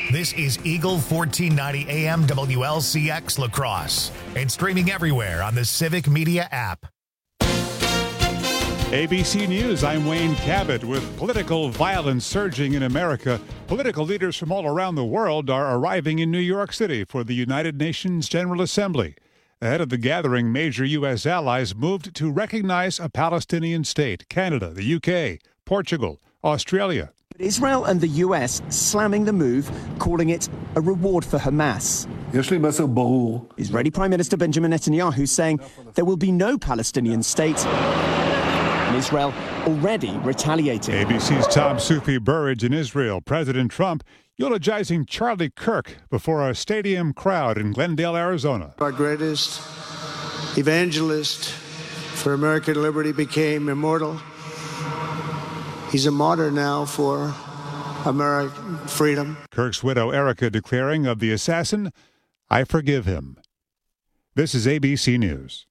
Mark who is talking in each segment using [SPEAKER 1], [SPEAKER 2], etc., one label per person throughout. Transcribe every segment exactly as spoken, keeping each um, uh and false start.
[SPEAKER 1] This is Eagle fourteen ninety A M W L C X La Crosse and streaming everywhere on the Civic Media app.
[SPEAKER 2] A B C News, I'm Wayne Cabot. With political violence surging in America, political leaders from all around the world are arriving in New York City for the United Nations General Assembly. Ahead of the gathering, major U S allies moved to recognize a Palestinian state: Canada, the U K, Portugal, Australia.
[SPEAKER 3] Israel and the U S slamming the move, calling it a reward for Hamas. Israeli Prime Minister Benjamin Netanyahu saying there will be no Palestinian state. And Israel already retaliating.
[SPEAKER 2] A B C's Tom Sufi Burridge in Israel. President Trump eulogizing Charlie Kirk before a stadium crowd in Glendale, Arizona.
[SPEAKER 4] Our greatest evangelist for American liberty became immortal. He's a martyr now for American freedom.
[SPEAKER 2] Kirk's widow, Erica, declaring of the assassin, "I forgive him." This is A B C News.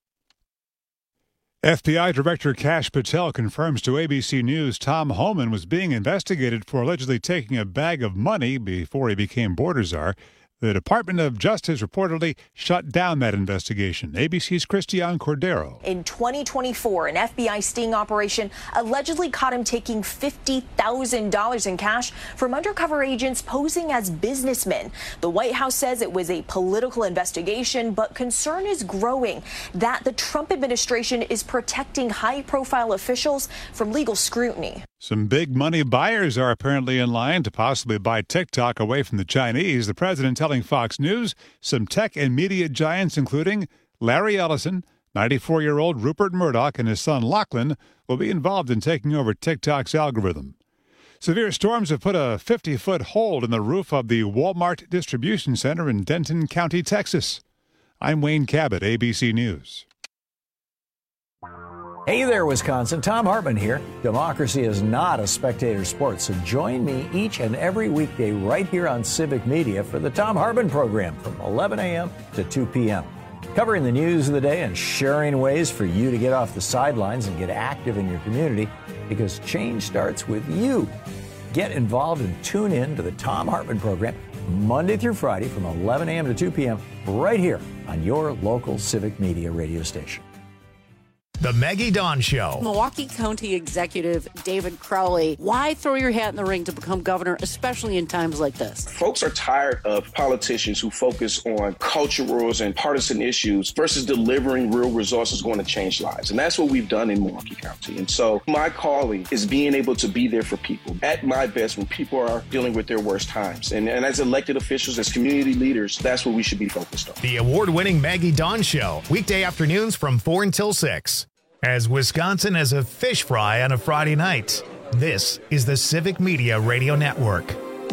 [SPEAKER 2] F B I Director Kash Patel confirms to A B C News Tom Homan was being investigated for allegedly taking a bag of money before he became border czar. The Department of Justice reportedly shut down that investigation. A B C's Christiane Cordero.
[SPEAKER 5] In twenty twenty-four, an F B I sting operation allegedly caught him taking fifty thousand dollars in cash from undercover agents posing as businessmen. The White House says it was a political investigation, but concern is growing that the Trump administration is protecting high-profile officials from legal scrutiny.
[SPEAKER 2] Some big money buyers are apparently in line to possibly buy TikTok away from the Chinese. The president telling Fox News some tech and media giants, including Larry Ellison, ninety-four-year-old Rupert Murdoch, and his son Lachlan, will be involved in taking over TikTok's algorithm. Severe storms have put a fifty-foot hole in the roof of the Walmart distribution center in Denton County, Texas. I'm Wayne Cabot, A B C News.
[SPEAKER 6] Hey there, Wisconsin. Tom Hartman here. Democracy is not a spectator sport, so join me each and every weekday right here on Civic Media for the Tom Hartman program from eleven a.m. to two p.m. Covering the news of the day and sharing ways for you to get off the sidelines and get active in your community, because change starts with you. Get involved and tune in to the Tom Hartman program Monday through Friday from eleven a.m. to two p.m. right here on your local Civic Media radio station.
[SPEAKER 1] The Maggie Dawn Show.
[SPEAKER 7] Milwaukee County Executive David Crowley, why throw your hat in the ring to become governor, especially in times like this?
[SPEAKER 8] Folks are tired of politicians who focus on culturals and partisan issues versus delivering real results that's going to change lives. And that's what we've done in Milwaukee County. And so my calling is being able to be there for people at my best when people are dealing with their worst times. And, and as elected officials, as community leaders, that's what we should be focused on.
[SPEAKER 1] The award-winning Maggie Dawn Show, weekday afternoons from four until six. As Wisconsin has a fish fry on a Friday night, this is the Civic Media Radio Network.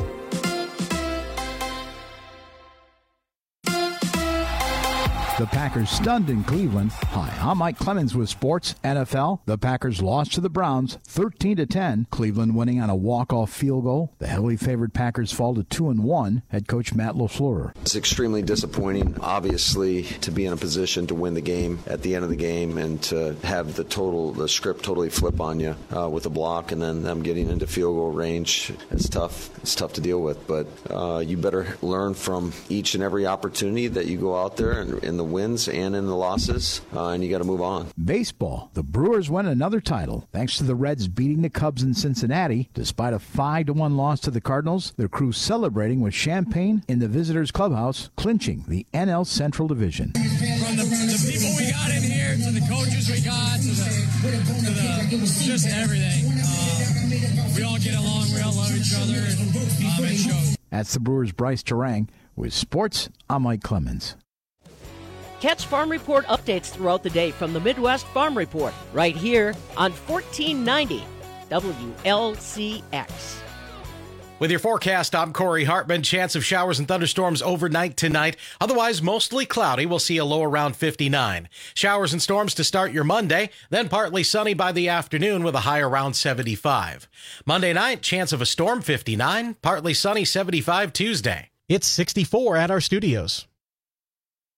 [SPEAKER 9] The Packers stunned in Cleveland. Hi, I'm Mike Clemens with Sports N F L. The Packers lost to the Browns thirteen to ten. Cleveland winning on a walk-off field goal. The heavily favored Packers fall to two and one. Head coach Matt LaFleur.
[SPEAKER 10] It's extremely disappointing, obviously, to be in a position to win the game at the end of the game and to have the total, the script totally flip on you uh, with a block and then them getting into field goal range. It's tough. It's tough to deal with, but uh, you better learn from each and every opportunity that you go out there and in the wins and in the losses, uh, and you got to move on.
[SPEAKER 9] Baseball. The Brewers win another title thanks to the Reds beating the Cubs in Cincinnati. Despite a five to one loss to the Cardinals, their crew celebrating with champagne in the visitors' clubhouse, clinching the N L Central Division.
[SPEAKER 11] From the, the people we got in here, to the coaches we got, to the, to the just everything. Uh, we all get along, we all love each other, and um, it shows.
[SPEAKER 9] That's the Brewers' Bryce Terang. With sports, I'm Mike Clemens.
[SPEAKER 12] Catch Farm Report updates throughout the day from the Midwest Farm Report, right here on fourteen ninety W L C X.
[SPEAKER 13] With your forecast, I'm Corey Hartman. Chance of showers and thunderstorms overnight tonight. Otherwise, mostly cloudy. We'll see a low around fifty-nine. Showers and storms to start your Monday, then partly sunny by the afternoon with a high around seventy-five. Monday night, chance of a storm fifty-nine, partly sunny seventy-five Tuesday.
[SPEAKER 14] It's sixty-four at our studios.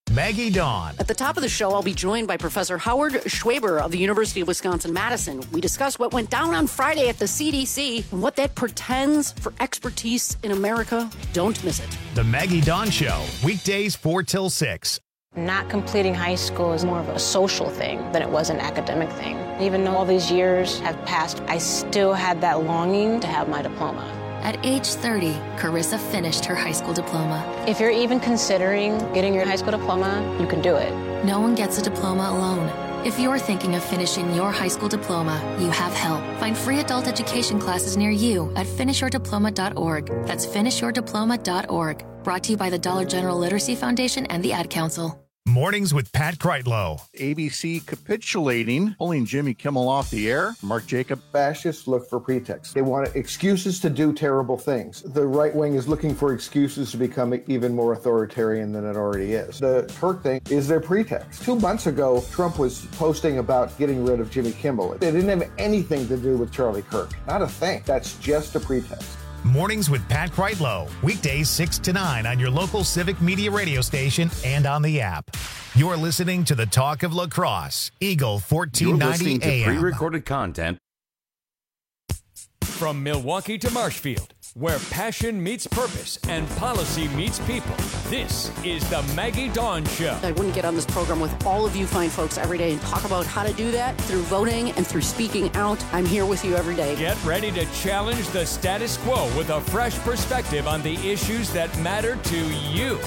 [SPEAKER 1] Maggie Dawn.
[SPEAKER 7] At the top of the show, I'll be joined by Professor Howard Schwaber of the University of Wisconsin-Madison. We discuss what went down on Friday at the C D C and what that portends for expertise in America. Don't miss it.
[SPEAKER 1] The Maggie Dawn Show, weekdays four till six.
[SPEAKER 14] Not completing high school is more of a social thing than it was an academic thing. Even though all these years have passed, I still had that longing to have my diploma.
[SPEAKER 15] At age thirty, Carissa finished her high school diploma.
[SPEAKER 14] If you're even considering getting your high school diploma, you can do it.
[SPEAKER 15] No one gets a diploma alone. If you're thinking of finishing your high school diploma, you have help. Find free adult education classes near you at finish your diploma dot org. That's finish your diploma dot org. Brought to you by the Dollar General Literacy Foundation and the Ad Council.
[SPEAKER 1] Mornings with Pat Kreitlow.
[SPEAKER 16] A B C capitulating, pulling Jimmy Kimmel off the air. Mark Jacob.
[SPEAKER 17] Fascists look for pretexts. They want excuses to do terrible things. The right wing is looking for excuses to become even more authoritarian than it already is. The Kirk thing is their pretext. Two months ago, Trump was posting about getting rid of Jimmy Kimmel. It didn't have anything to do with Charlie Kirk. Not a thing. That's just a pretext.
[SPEAKER 1] Mornings with Pat Kreitlow. Weekdays six to nine on your local Civic Media radio station and on the app. You're listening to the Talk of La Crosse, Eagle fourteen ninety
[SPEAKER 18] You're listening
[SPEAKER 1] A M.
[SPEAKER 18] to pre-recorded content.
[SPEAKER 19] From Milwaukee to Marshfield, where passion meets purpose and policy meets people, this is the Maggie Dawn Show.
[SPEAKER 7] I wouldn't get on this program with all of you fine folks every day and talk about how to do that through voting and through speaking out. I'm here with you every day.
[SPEAKER 19] Get ready to challenge the status quo with a fresh perspective on the issues that matter to you.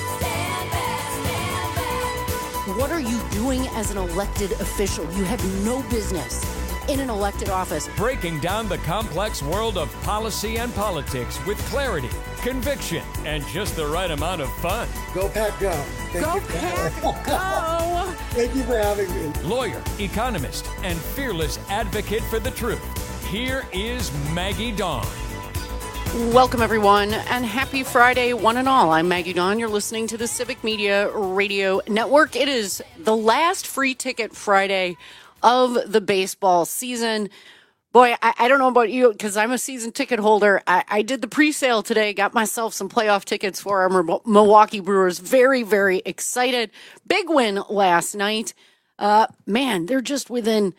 [SPEAKER 7] What are you doing as an elected official? You have no business in an elected office.
[SPEAKER 19] Breaking down the complex world of policy and politics with clarity, conviction, and just the right amount of fun.
[SPEAKER 20] Go Pack Go. Thank
[SPEAKER 7] Go
[SPEAKER 20] you
[SPEAKER 7] Pack Go.
[SPEAKER 20] Thank you for having me.
[SPEAKER 19] Lawyer, economist, and fearless advocate for the truth. Here is Maggie Dawn.
[SPEAKER 7] Welcome, everyone, and happy Friday, one and all. I'm Maggie Dawn. You're listening to the Civic Media Radio Network. It is the last free ticket Friday of the baseball season. Boy, I, I don't know about you, because I'm a season ticket holder. I, I did the pre-sale today, got myself some playoff tickets for our Milwaukee Brewers. Very, very excited. Big win last night. Uh, man, they're just within,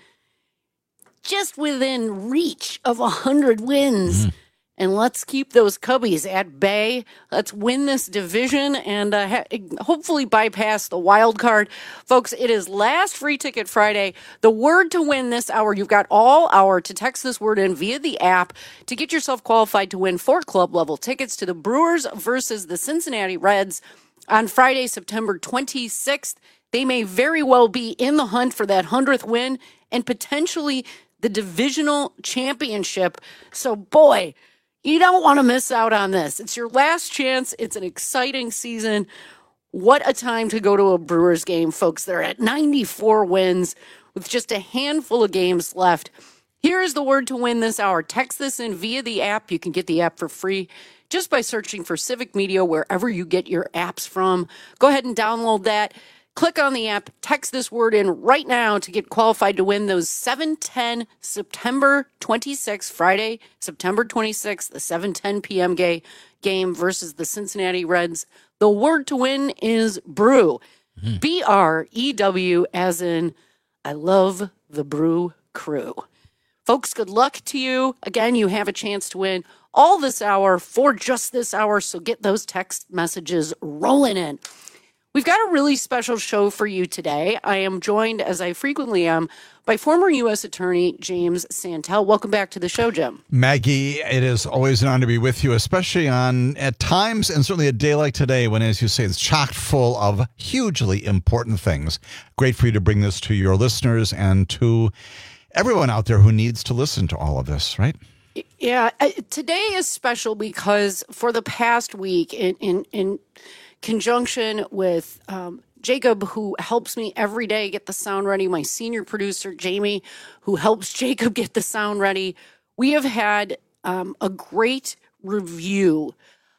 [SPEAKER 7] just within reach of one hundred wins. Mm-hmm. And let's keep those Cubbies at bay. Let's win this division and uh, ha- hopefully bypass the wild card. Folks, it is last free ticket Friday. The word to win this hour, you've got all hour to text this word in via the app to get yourself qualified to win four club level tickets to the Brewers versus the Cincinnati Reds on Friday, September twenty-sixth. They may very well be in the hunt for that hundredth win and potentially the divisional championship. So, boy, you don't want to miss out on this. It's your last chance. It's an exciting season. What a time to go to a Brewers game, folks. They're at ninety-four wins with just a handful of games left. Here is the word to win this hour. Text this in via the app. You can get the app for free just by searching for Civic Media wherever you get your apps from. Go ahead and download that. Click on the app, text this word in right now to get qualified to win those seven ten September twenty-sixth, Friday, September twenty-sixth, the seven ten p.m. Gay game versus the Cincinnati Reds. The word to win is brew. Mm-hmm. B R E W as in I love the Brew Crew. Folks, good luck to you. Again, you have a chance to win all this hour for just this hour, so get those text messages rolling in. We've got a really special show for you today. I am joined, as I frequently am, by former U S Attorney James Santel. Welcome back to the show, Jim.
[SPEAKER 21] Maggie, it is always an honor to be with you, especially on, at times, and certainly a day like today when, as you say, it's chock full of hugely important things. Great for you to bring this to your listeners and to everyone out there who needs to listen to all of this, right?
[SPEAKER 7] Yeah, today is special because for the past week, in in, in conjunction with um, Jacob, who helps me every day get the sound ready, my senior producer, Jamie, who helps Jacob get the sound ready, we have had um, a great review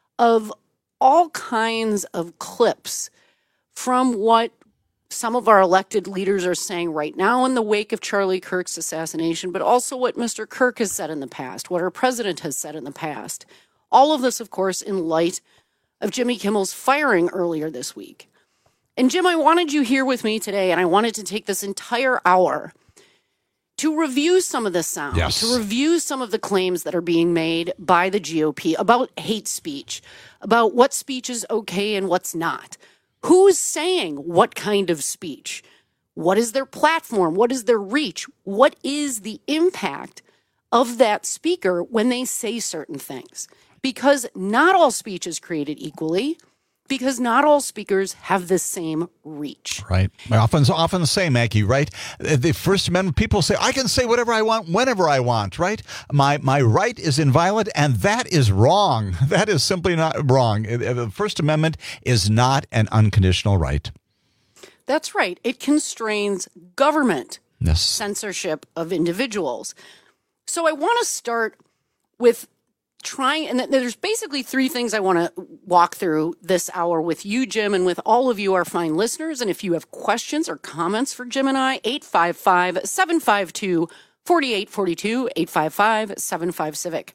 [SPEAKER 7] of all kinds of clips from what some of our elected leaders are saying right now in the wake of Charlie Kirk's assassination, but also what Mister Kirk has said in the past, what our president has said in the past. All of this, of course, in light of Jimmy Kimmel's firing earlier this week. And Jim, I wanted you here with me today, and I wanted to take this entire hour to review some of the sound,
[SPEAKER 21] yes.
[SPEAKER 7] to review some of the claims that are being made by the G O P about hate speech, about what speech is okay and what's not. Who's saying what kind of speech? What is their platform? What is their reach? What is the impact of that speaker when they say certain things? Because not all speech is created equally, because not all speakers have the same reach.
[SPEAKER 21] Right. I often, often say, Maggie, right? The First Amendment, people say, I can say whatever I want, whenever I want, right? My my right is inviolate, and that is wrong. That is simply not wrong. The First Amendment is not an unconditional right.
[SPEAKER 7] That's right. It constrains government
[SPEAKER 21] yes.
[SPEAKER 7] censorship of individuals. So I want to start with trying, and there's basically three things I want to walk through this hour with you, Jim, and with all of you, our fine listeners. And if you have questions or comments for Jim and I, eight five five, seven five two, four eight four two, eight five five, seven five Civic.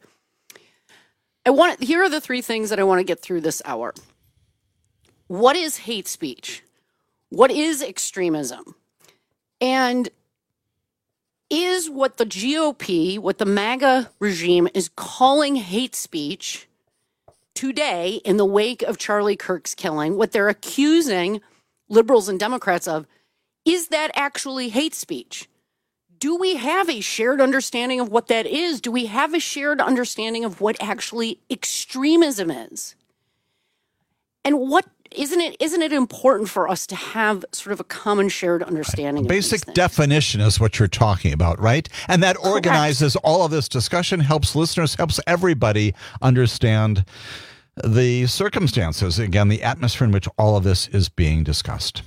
[SPEAKER 7] I want, here are the three things that I want to get through this hour. What is hate speech? What is extremism? And is what the G O P, what the MAGA regime is calling hate speech today in the wake of Charlie Kirk's killing, what they're accusing liberals and Democrats of, is that actually hate speech? Do we have a shared understanding of what that is? Do we have a shared understanding of what actually extremism is? And what Isn't it isn't it important for us to have sort of a common shared understanding?
[SPEAKER 21] Right. Basic definition is what you're talking about, right? And that
[SPEAKER 7] Correct.
[SPEAKER 21] organizes all of this discussion, helps listeners, helps everybody understand the circumstances, again, the atmosphere in which all of this is being discussed.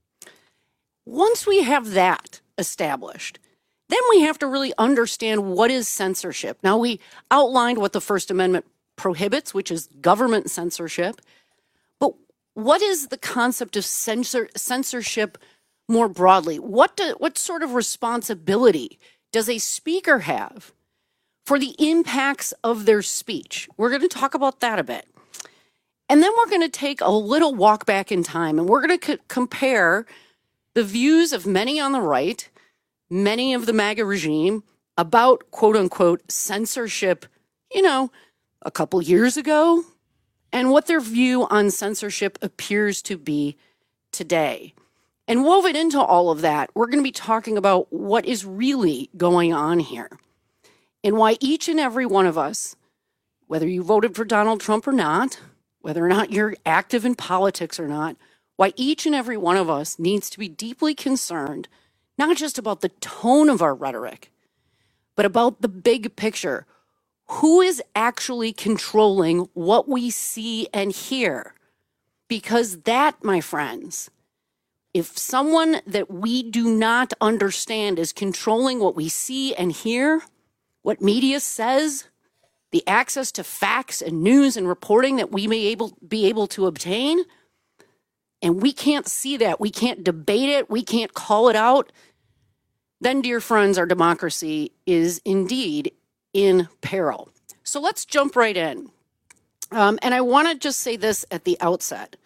[SPEAKER 7] Once we have that established, then we have to really understand what is censorship. Now, we outlined what the First Amendment prohibits, which is government censorship. What is the concept of censor, censorship more broadly? What do, what sort of responsibility does a speaker have for the impacts of their speech? We're going to talk about that a bit. And then we're going to take a little walk back in time, and we're going to c- compare the views of many on the right, many of the MAGA regime about quote-unquote censorship, you know, a couple years ago, and what their view on censorship appears to be today. And woven into all of that, we're going to be talking about what is really going on here and why each and every one of us, whether you voted for Donald Trump or not, whether or not you're active in politics or not, why each and every one of us needs to be deeply concerned, not just about the tone of our rhetoric, but about the big picture. Who is actually controlling what we see and hear? Because that, my friends, if someone that we do not understand is controlling what we see and hear, what media says, the access to facts and news and reporting that we may able, be able to obtain, and we can't see that, we can't debate it, we can't call it out, then, dear friends, our democracy is indeed in peril. So let's jump right in. Um, and I want to just say this at the outset.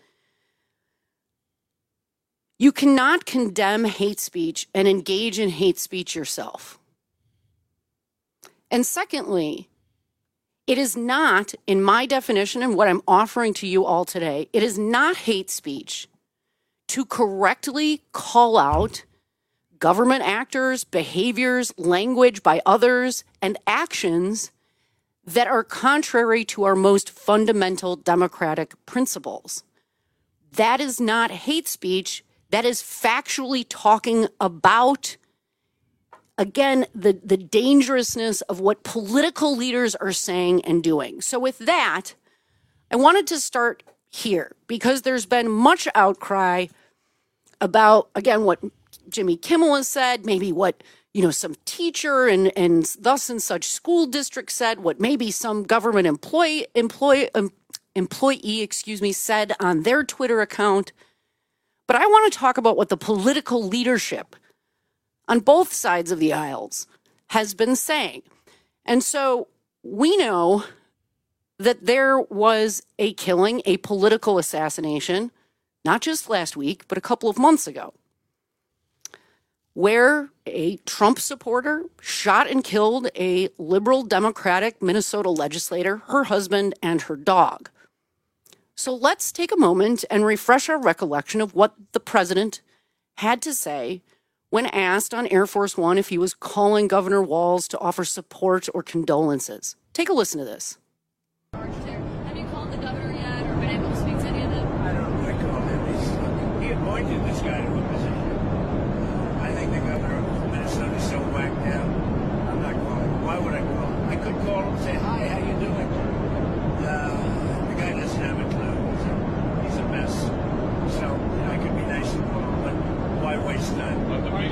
[SPEAKER 7] You cannot condemn hate speech and engage in hate speech yourself. And secondly, it is not, in my definition and what I'm offering to you all today, it is not hate speech to correctly call out government actors, behaviors, language by others, and actions that are contrary to our most fundamental democratic principles. That is not hate speech. That is factually talking about, again, the, the dangerousness of what political leaders are saying and doing. So with that, I wanted to start here because there's been much outcry about, again, what Jimmy Kimmel has said, maybe what, you know, some teacher and, and thus and such school district said, what maybe some government employee, employee, um, employee, excuse me, said on their Twitter account. But I want to talk about what the political leadership on both sides of the aisles has been saying. And so we know that there was a killing, a political assassination not just last week, but a couple of months ago, where a Trump supporter shot and killed a liberal Democratic Minnesota legislator, her husband, and her dog. So let's take a moment and refresh our recollection of what the president had to say when asked on Air Force One if he was calling Governor Walz to offer support or condolences. Take a listen to this.
[SPEAKER 18] Have you called the governor yet or been able to speak to any of them?
[SPEAKER 22] I don't know. I called him. He's, he appointed this guy to a position. I think the governor of Minnesota is so whacked out. I'm not calling. Why would I call him? I could call him and say, hi, how you doing? Uh, the guy doesn't have a clue. He's a, he's a mess. So, you know, I could be nice and call him, but why waste time?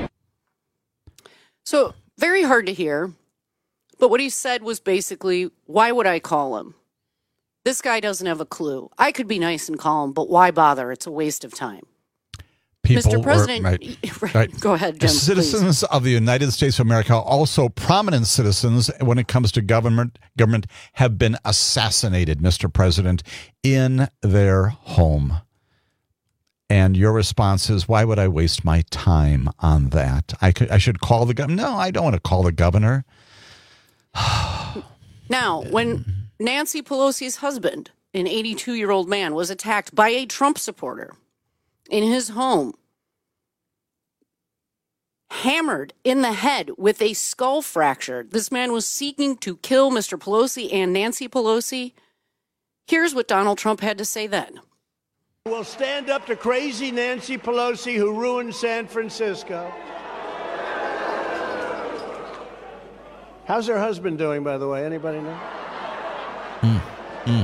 [SPEAKER 7] So, very hard to hear. But what he said was basically, why would I call him? This guy doesn't have a clue. I could be nice and call him, but why bother? It's a waste of time.
[SPEAKER 21] People
[SPEAKER 7] Mister President,
[SPEAKER 21] were, right,
[SPEAKER 7] right,
[SPEAKER 21] right.
[SPEAKER 7] Go ahead, Jim.
[SPEAKER 21] Citizens
[SPEAKER 7] please.
[SPEAKER 21] of the United States of America, also prominent citizens when it comes to government, government have been assassinated, Mister President, in their home. And your response is, why would I waste my time on that? I could, I should call the governor. No, I don't want to call the governor.
[SPEAKER 7] Now, when Nancy Pelosi's husband, an eighty-two-year-old man, was attacked by a Trump supporter in his home, hammered in the head with a skull fracture, this man was seeking to kill Mister Pelosi and Nancy Pelosi. Here's what Donald Trump had to say then.
[SPEAKER 4] We'll stand up to crazy Nancy Pelosi who ruined San Francisco. How's her husband doing, by the way? Anybody know?
[SPEAKER 21] Mm, mm.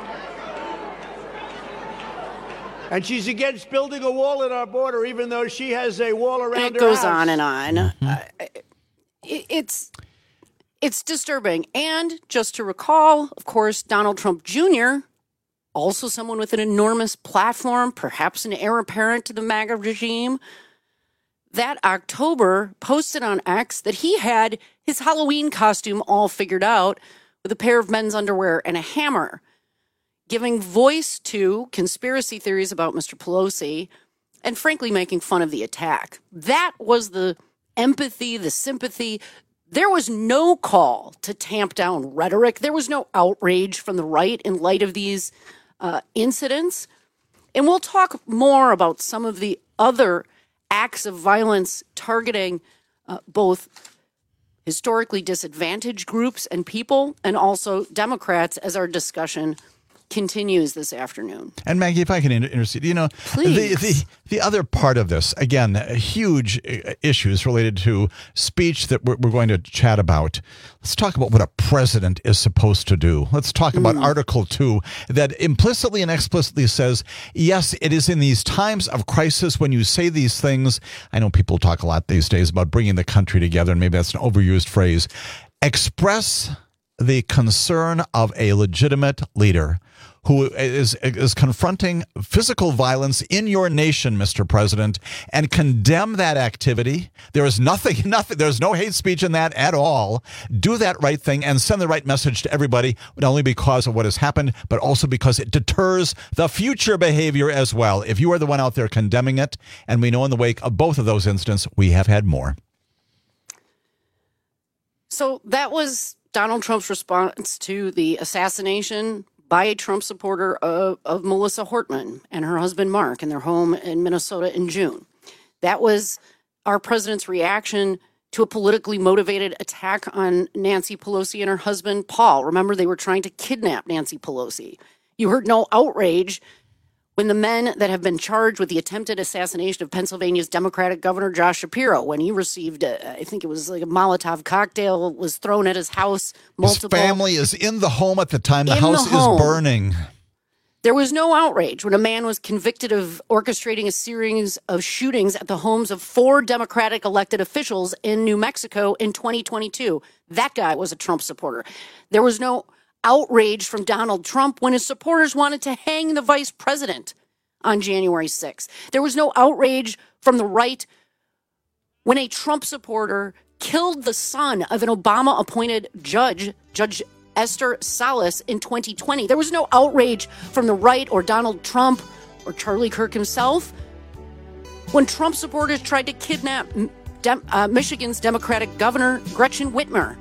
[SPEAKER 4] And she's against building a wall at our border, even though she has a wall around her
[SPEAKER 7] house. It goes
[SPEAKER 4] house.
[SPEAKER 7] on and on. Mm-hmm. Uh, it, it's it's disturbing. And just to recall, of course, Donald Trump Junior, also someone with an enormous platform, perhaps an heir apparent to the MAGA regime, that October posted on X that he had his Halloween costume all figured out with a pair of men's underwear and a hammer, giving voice to conspiracy theories about Mister Pelosi and frankly making fun of the attack. That was the empathy, the sympathy. There was no call to tamp down rhetoric. There was no outrage from the right in light of these uh, incidents. And we'll talk more about some of the other acts of violence targeting uh, both historically disadvantaged groups and people and also Democrats as our discussion continues this afternoon.
[SPEAKER 21] And Maggie, if I can inter- intercede, you know, the, the the other part of this, again, huge issues related to speech that we're, we're going to chat about. Let's talk about what a president is supposed to do. Let's talk about mm. Article two that implicitly and explicitly says, yes, it is in these times of crisis when you say these things. I know people talk a lot these days about bringing the country together, and maybe that's an overused phrase. Express the concern of a legitimate leader who is is confronting physical violence in your nation, Mister President, and condemn that activity. There is nothing, nothing. There's no hate speech in that at all. Do that right thing and send the right message to everybody, not only because of what has happened, but also because it deters the future behavior as well. If you are the one out there condemning it, and we know in the wake of both of those incidents, we have had more.
[SPEAKER 7] So that was Donald Trump's response to the assassination by a Trump supporter of, of Melissa Hortman and her husband Mark in their home in Minnesota in June. That was our president's reaction to a politically motivated attack on Nancy Pelosi and her husband Paul. Remember, they were trying to kidnap Nancy Pelosi. You heard no outrage when the men that have been charged with the attempted assassination of Pennsylvania's Democratic Governor Josh Shapiro, when he received, a, I think it was like a Molotov cocktail was thrown at his house. Multiple.
[SPEAKER 21] His family is in the home at the time. The
[SPEAKER 7] in
[SPEAKER 21] house
[SPEAKER 7] the home.
[SPEAKER 21] is burning.
[SPEAKER 7] There was no outrage when a man was convicted of orchestrating a series of shootings at the homes of four Democratic elected officials in New Mexico in twenty twenty-two. That guy was a Trump supporter. There was no outrage from Donald Trump when his supporters wanted to hang the vice president on January sixth. There was no outrage from the right when a Trump supporter killed the son of an Obama-appointed judge, Judge Esther Salas, in twenty twenty. There was no outrage from the right or Donald Trump or Charlie Kirk himself, when Trump supporters tried to kidnap Dem- uh, Michigan's Democratic Governor Gretchen Whitmer.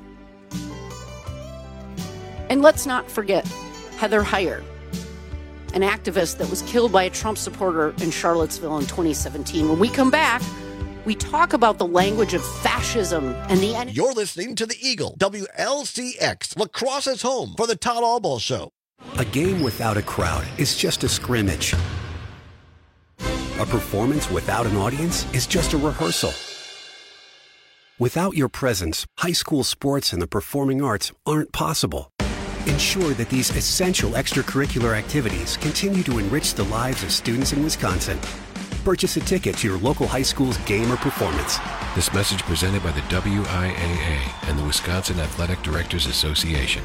[SPEAKER 7] And let's not forget Heather Heyer, an activist that was killed by a Trump supporter in Charlottesville in twenty seventeen. When we come back, we talk about the language of fascism and the end.
[SPEAKER 3] You're listening to the Eagle, W L C X, lacrosse's home for the Todd Albaugh Show.
[SPEAKER 5] A game without a crowd is just a scrimmage. A performance without an audience is just a rehearsal. Without your presence, high school sports and the performing arts aren't possible. Ensure that these essential extracurricular activities continue to enrich the lives of students in Wisconsin. Purchase a ticket to your local high school's game or performance.
[SPEAKER 23] This message presented by the W I A A and the Wisconsin Athletic Directors Association.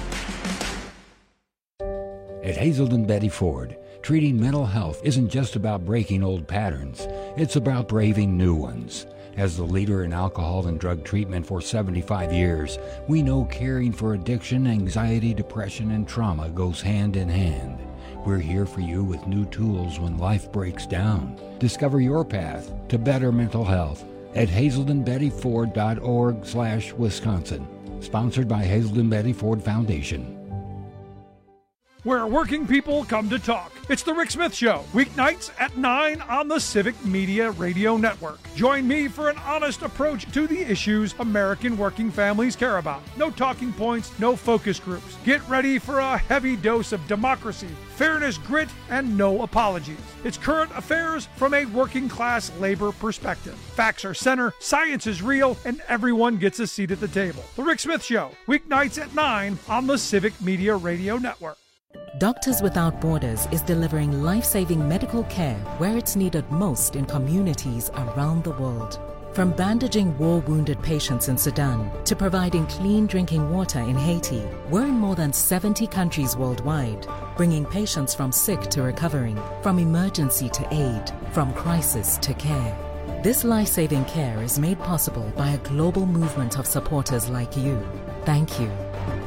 [SPEAKER 24] At Hazelden Betty Ford, treating mental health isn't just about breaking old patterns. It's about braving new ones. As the leader in alcohol and drug treatment for seventy-five years, we know caring for addiction, anxiety, depression, and trauma goes hand in hand. We're here for you with new tools when life breaks down. Discover your path to better mental health at hazelden betty ford dot org slash Wisconsin. Sponsored by Hazelden Betty Ford Foundation.
[SPEAKER 25] Where working people come to talk. It's the Rick Smith Show, weeknights at nine on the Civic Media Radio Network. Join me for an honest approach to the issues American working families care about. No talking points, no focus groups. Get ready for a heavy dose of democracy, fairness, grit, and no apologies. It's current affairs from a working class labor perspective. Facts are center, science is real, and everyone gets a seat at the table. The Rick Smith Show, weeknights at nine on the Civic Media Radio Network.
[SPEAKER 26] Doctors Without Borders is delivering life-saving medical care where it's needed most in communities around the world. From bandaging war-wounded patients in Sudan to providing clean drinking water in Haiti, we're in more than seventy countries worldwide, bringing patients from sick to recovering, from emergency to aid, from crisis to care. This life-saving care is made possible by a global movement of supporters like you. Thank you.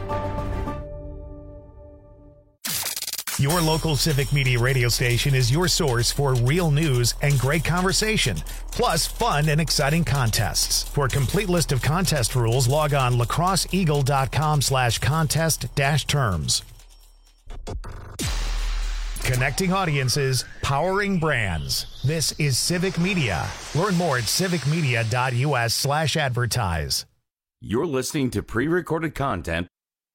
[SPEAKER 1] Your local Civic Media radio station is your source for real news and great conversation, plus fun and exciting contests. For a complete list of contest rules, log on lacrosseeagle.com slash contest dash terms. Connecting audiences, powering brands. This is Civic Media. Learn more at civicmedia.us slash advertise.
[SPEAKER 27] You're listening to pre-recorded content.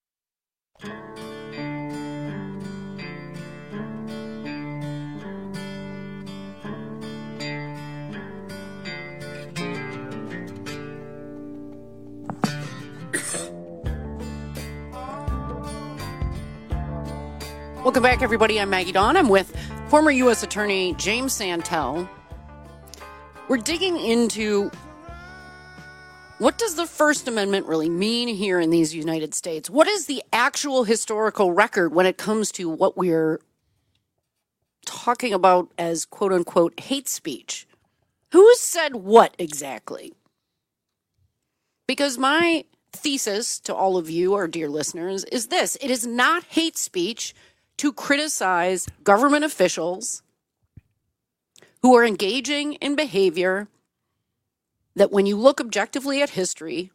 [SPEAKER 7] Welcome back, everybody. I'm Maggie Dawn. I'm with former U S Attorney James Santel. We're digging into what does the First Amendment really mean here in these United States? What is the actual historical record when it comes to what we're talking about as quote-unquote hate speech? Who said what exactly? Because my thesis to all of you, our dear listeners, is this. It is not hate speech to criticize government officials who are engaging in behavior that, when you look objectively at history,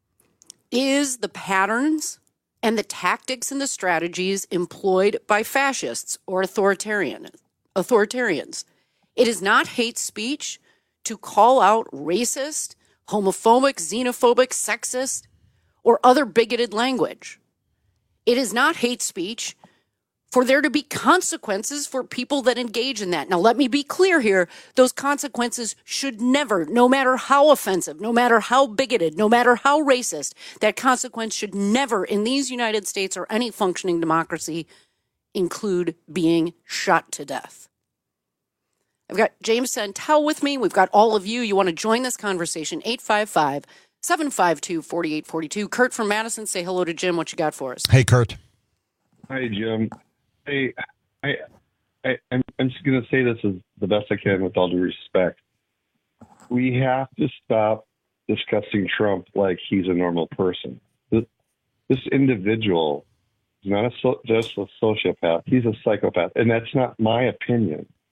[SPEAKER 7] is the patterns and the tactics and the strategies employed by fascists or authoritarian, authoritarians. It is not hate speech to call out racist, homophobic, xenophobic, sexist, or other bigoted language. It is not hate speech for there to be consequences for people that engage in that. Now, let me be clear here. Those consequences should never, no matter how offensive, no matter how bigoted, no matter how racist, that consequence should never, in these United States or any functioning democracy, include being shot to death. I've got James Santel with me. We've got all of you. You want to join this conversation, eight five five, seven five two, four eight four two. Kurt from Madison, say hello to Jim. What you got for us?
[SPEAKER 21] Hey, Kurt.
[SPEAKER 28] Hi, Jim. I, I, I, I'm, I'm just going to say this as the best I can with all due respect. We have to stop discussing Trump like he's a normal person. This, this individual is not a so, just a sociopath. He's a psychopath, and that's not my opinion.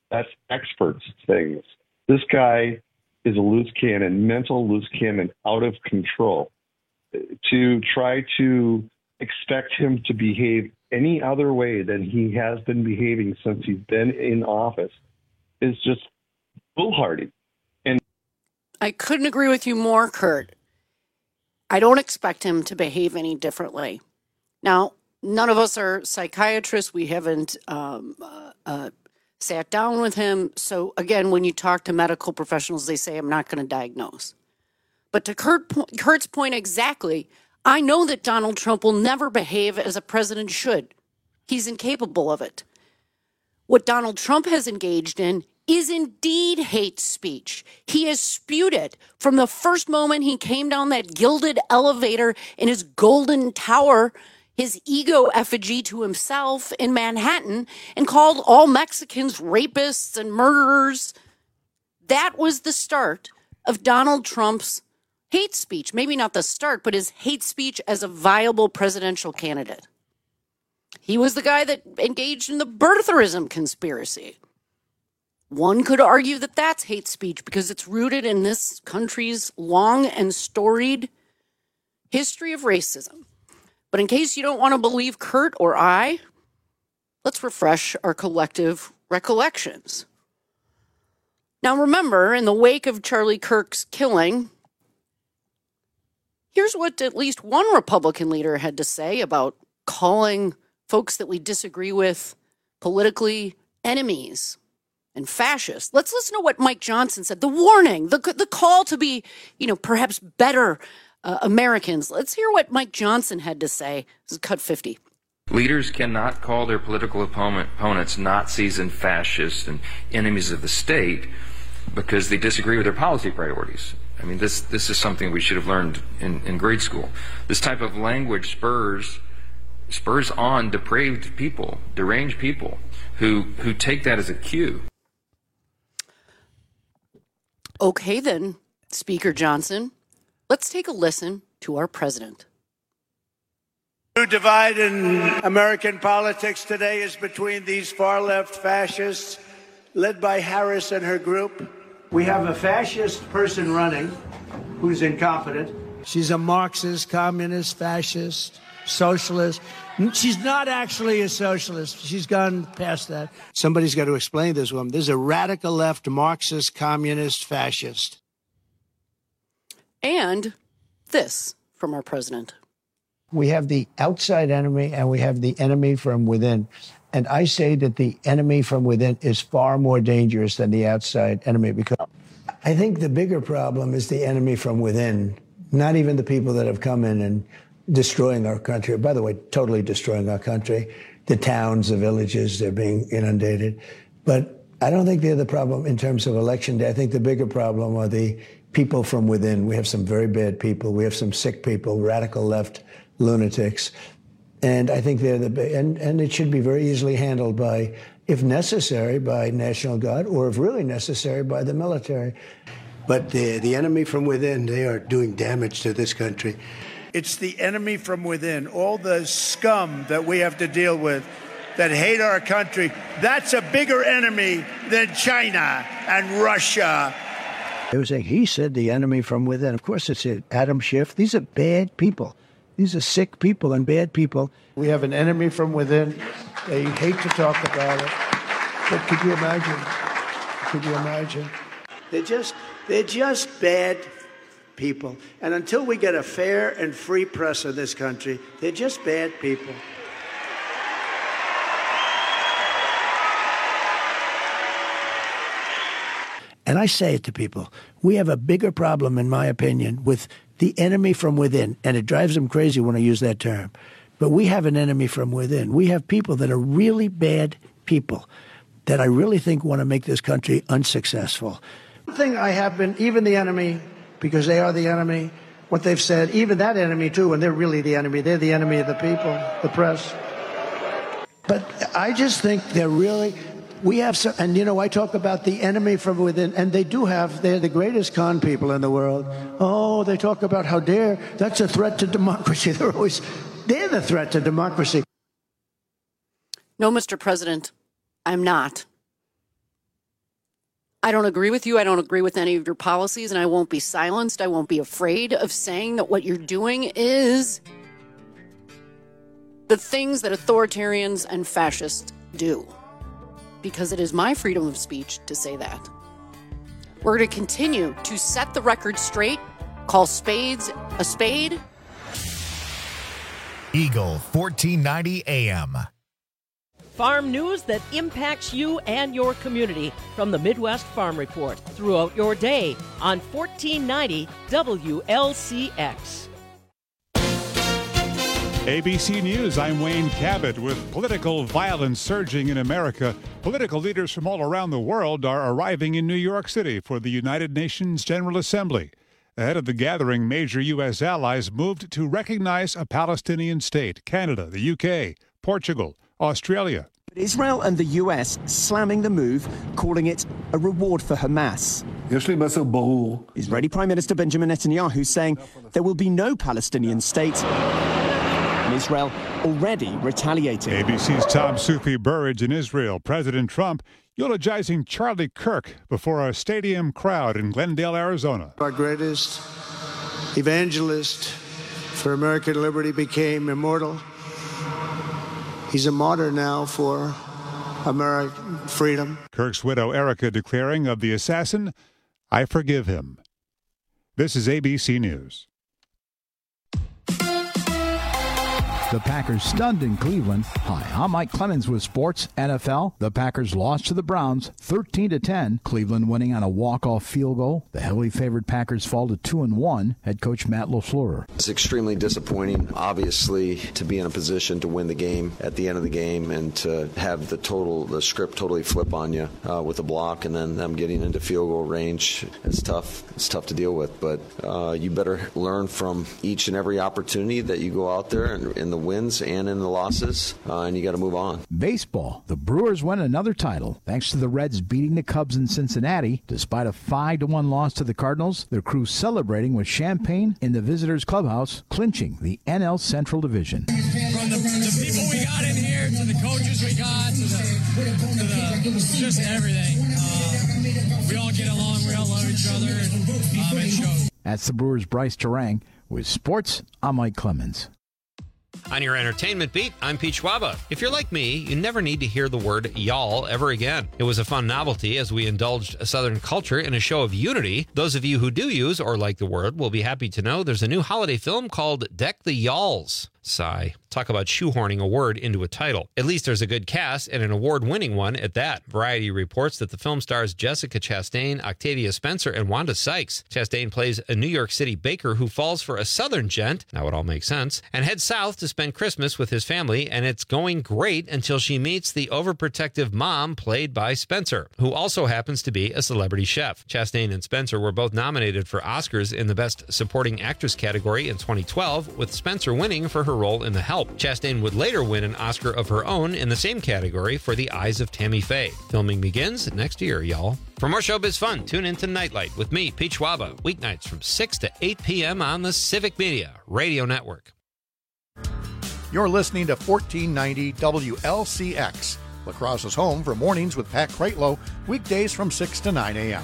[SPEAKER 28] That's experts' things. This guy is a loose cannon, mental loose cannon, out of control. To try to expect him to behave any other way than he has been behaving since he's been in office is just foolhardy. And
[SPEAKER 7] I couldn't agree with you more, Kurt. I don't expect him to behave any differently. Now, none of us are psychiatrists. We haven't um, uh, uh, sat down with him. So, again, when you talk to medical professionals, they say, I'm not going to diagnose. But to Kurt, Kurt's point exactly, I know that Donald Trump will never behave as a president should. He's incapable of it. What Donald Trump has engaged in is indeed hate speech. He has spewed it from the first moment he came down that gilded elevator in his golden tower, his ego effigy to himself in Manhattan, and called all Mexicans rapists and murderers. That was the start of Donald Trump's hate speech. Maybe not the start, but his hate speech as a viable presidential candidate. He was the guy that engaged in the birtherism conspiracy. One could argue that that's hate speech because it's rooted in this country's long and storied history of racism. But in case you don't want to believe Kurt or I, let's refresh our collective recollections. Now remember, in the wake of Charlie Kirk's killing, here's what at least one Republican leader had to say about calling folks that we disagree with politically enemies and fascists. Let's listen to what Mike Johnson said. The warning, the the call to be, you know, perhaps better uh, Americans. Let's hear what Mike Johnson had to say. This is cut fifty.
[SPEAKER 2] Leaders cannot call their political opponent, opponents Nazis and fascists and enemies of the state because they disagree with their policy priorities. I mean, this this is something we should have learned in, in grade school. This type of language spurs spurs on depraved people, deranged people who who take that as a cue.
[SPEAKER 7] Okay, then, Speaker Johnson, let's take a listen to our president.
[SPEAKER 4] The divide in American politics today is between these far-left fascists led by Harris and her group. We have a fascist person running who's incompetent. She's a Marxist, communist, fascist, socialist. She's not actually a socialist. She's gone past that. Somebody's got to explain this woman. There's a radical left Marxist, communist, fascist.
[SPEAKER 7] And this from our president.
[SPEAKER 6] We have the outside enemy and we have the enemy from within. And I say that the enemy from within is far more dangerous than the outside enemy, because I think the bigger problem is the enemy from within, not even the people that have come in and destroying our country. By the way, totally destroying our country. The towns, the villages, they're being inundated. But I don't think they're the problem in terms of election day. I think the bigger problem are the people from within. We have some very bad people. We have some sick people, radical left lunatics. And I think they're the, and, and it should be very easily handled by, if necessary, by National Guard, or if really necessary, by the military. But the, the enemy from within, they are doing damage to this country.
[SPEAKER 4] It's the enemy from within, all the scum that we have to deal with that hate our country. That's a bigger enemy than China and Russia.
[SPEAKER 6] They were saying, he said the enemy from within. Of course, it's it. Adam Schiff. These are bad people. These are sick people and bad people.
[SPEAKER 17] We have an enemy from within. They hate to talk about it. But could you imagine? Could you imagine?
[SPEAKER 6] They're just, they're just bad people. And until we get a fair and free press in this country, they're just bad people. And I say it to people, we have a bigger problem, in my opinion, with the enemy from within. And it drives them crazy when I use that term. But we have an enemy from within. We have people that are really bad people that I really think want to make this country unsuccessful. One thing I have been, even the enemy, because they are the enemy, what they've said, even that enemy too, and they're really the enemy. They're the enemy of the people, the press. But I just think they're really... We have some, and you know, I talk about the enemy from within, and they do have, they're the greatest con people in the world. Oh, they talk about how dare, that's a threat to democracy. They're always, they're the threat to democracy.
[SPEAKER 7] No, Mister President, I'm not. I don't agree with you. I don't agree with any of your policies, and I won't be silenced. I won't be afraid of saying that what you're doing is the things that authoritarians and fascists do, because it is my freedom of speech to say that. We're going to continue to set the record straight, call spades a spade.
[SPEAKER 1] Eagle fourteen ninety A M.
[SPEAKER 8] Farm news that impacts you and your community from the Midwest Farm Report throughout your day on fourteen ninety W L C X.
[SPEAKER 9] A B C News, I'm Wayne Cabot. With political violence surging in America, political leaders from all around the world are arriving in New York City for the United Nations General Assembly. Ahead of the gathering, major U S allies moved to recognize a Palestinian state: Canada, the U K, Portugal, Australia.
[SPEAKER 10] Israel and the U S slamming the move, calling it a reward for Hamas. Israeli Prime Minister Benjamin Netanyahu saying there will be no Palestinian state. And Israel already retaliating.
[SPEAKER 9] A B C's Tom Sufi Burridge in Israel. President Trump eulogizing Charlie Kirk before a stadium crowd in Glendale, Arizona.
[SPEAKER 4] Our greatest evangelist for American liberty became immortal. He's a martyr now for American freedom.
[SPEAKER 9] Kirk's widow Erica declaring of the assassin, "I forgive him." This is A B C News.
[SPEAKER 11] The Packers stunned in Cleveland. Hi, I'm Mike Clemens with Sports N F L. The Packers lost to the Browns thirteen to ten. Cleveland winning on a walk-off field goal. The heavily favored Packers fall to two and one. Head coach Matt LaFleur.
[SPEAKER 12] It's extremely disappointing, obviously, to be in a position to win the game at the end of the game and to have the total, the script totally flip on you uh, with a block and then them getting into field goal range. It's tough. It's tough to deal with, but uh, you better learn from each and every opportunity that you go out there and in the wins and in the losses, uh, and you got to move on.
[SPEAKER 11] Baseball. The Brewers win another title thanks to the Reds beating the Cubs in Cincinnati. Despite a five to one loss to the Cardinals, their crew celebrating with champagne in the visitors' clubhouse, clinching the N L Central Division.
[SPEAKER 13] From the, the people we got in here to the coaches we got to the, to the just everything. Uh, we all get along. We all love each other. And, um, it shows.
[SPEAKER 11] That's the Brewers' Bryce Terang. With sports, I'm Mike Clemens.
[SPEAKER 14] On your entertainment beat, I'm Pete Schwaba. If you're like me, you never need to hear the word y'all ever again. It was a fun novelty as we indulged a Southern culture in a show of unity. Those of you who do use or like the word will be happy to know there's a new holiday film called Deck the Y'alls. Sigh. Talk about shoehorning a word into a title. At least there's a good cast and an award-winning one at that. Variety reports that the film stars Jessica Chastain, Octavia Spencer, and Wanda Sykes. Chastain plays a New York City baker who falls for a Southern gent, now it all makes sense, and heads south to spend Christmas with his family, and it's going great until she meets the overprotective mom played by Spencer, who also happens to be a celebrity chef. Chastain and Spencer were both nominated for Oscars in the Best Supporting Actress category in twenty twelve, with Spencer winning for her role in The Help. Chastain would later win an Oscar of her own in the same category for The Eyes of Tammy Faye. Filming begins next year, y'all. For more showbiz fun, tune in to Nightlight with me, Pete Schwaba, weeknights from six to eight p.m. on the Civic Media Radio Network.
[SPEAKER 16] You're listening to fourteen ninety W L C X, La Crosse's home for mornings with Pat Kreitlow, weekdays from six to nine a.m.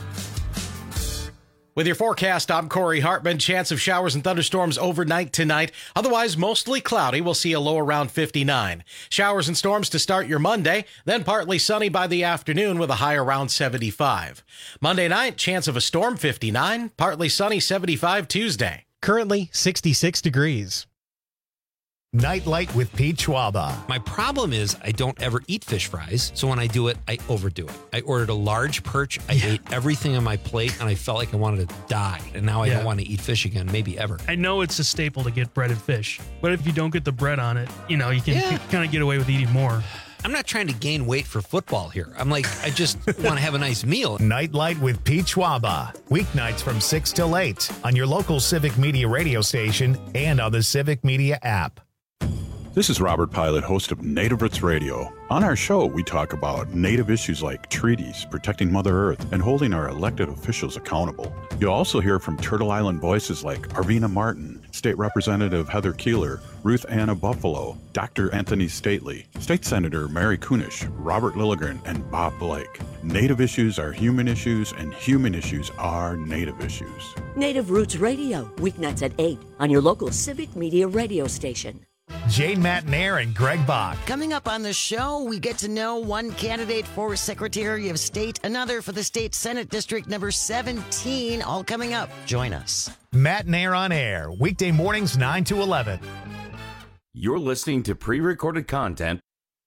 [SPEAKER 15] With your forecast, I'm Corey Hartman. Chance of showers and thunderstorms overnight tonight. Otherwise, mostly cloudy. We'll see a low around fifty-nine. Showers and storms to start your Monday, then partly sunny by the afternoon with a high around seventy-five. Monday night, chance of a storm fifty-nine, partly sunny seventy-five Tuesday.
[SPEAKER 29] Currently sixty-six degrees.
[SPEAKER 1] Nightlight with Pete Schwaba.
[SPEAKER 14] My problem is I don't ever eat fish fries, so when I do it, I overdo it. I ordered a large perch, I yeah. ate everything on my plate, and I felt like I wanted to die. And now I yeah. don't want to eat fish again, maybe ever.
[SPEAKER 30] I know it's a staple to get breaded fish, but if you don't get the bread on it, you know, you can yeah. kind of get away with eating more.
[SPEAKER 14] I'm not trying to gain weight for football here. I'm like, I just want to have a nice meal.
[SPEAKER 1] Nightlight with Pete Schwaba. Weeknights from six till eight on your local Civic Media radio station and on the Civic Media app.
[SPEAKER 31] This is Robert Pilot, host of Native Roots Radio. On our show, we talk about Native issues like treaties, protecting Mother Earth, and holding our elected officials accountable. You'll also hear from Turtle Island voices like Arvina Martin, State Representative Heather Keeler, Ruth Anna Buffalo, Doctor Anthony Stately, State Senator Mary Kunish, Robert Lilligren, and Bob Blake. Native issues are human issues, and human issues are Native issues.
[SPEAKER 3] Native Roots Radio, weeknights at eight on your local Civic Media radio station.
[SPEAKER 1] Jane Matnair and Greg Bach.
[SPEAKER 5] Coming up on the show, we get to know one candidate for Secretary of State, another for the State Senate District number seventeen, all coming up. Join us.
[SPEAKER 1] Matnair on Air, weekday mornings nine to eleven.
[SPEAKER 18] You're listening to pre-recorded content.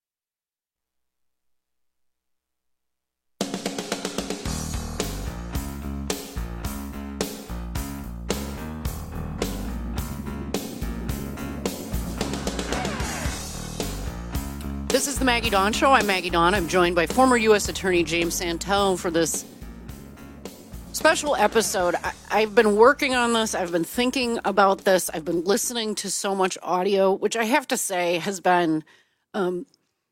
[SPEAKER 7] This is the Maggie Dawn Show. I'm Maggie Dawn. I'm joined by former U S Attorney James Santel for this special episode. I, I've been working on this. I've been thinking about this. I've been listening to so much audio, which I have to say has been um,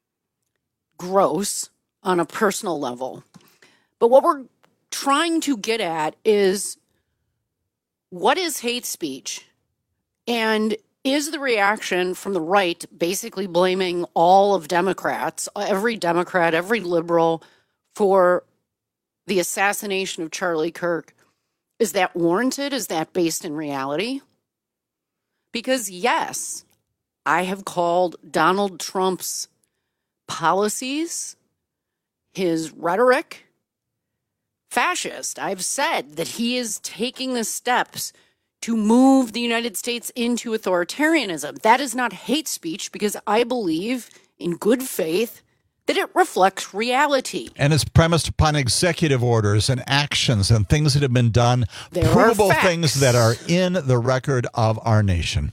[SPEAKER 7] gross on a personal level. But what we're trying to get at is, what is hate speech? And is the reaction from the right basically blaming all of Democrats, every Democrat, every liberal, for the assassination of Charlie Kirk? Is that warranted? Is that based in reality? Because yes, I have called Donald Trump's policies, his rhetoric, fascist. I've said that he is taking the steps to move the United States into authoritarianism. That is not hate speech, because I believe in good faith that it reflects reality.
[SPEAKER 21] And it's premised upon executive orders and actions and things that have been done,
[SPEAKER 7] There
[SPEAKER 21] provable
[SPEAKER 7] are facts.
[SPEAKER 21] things that are in the record of our nation.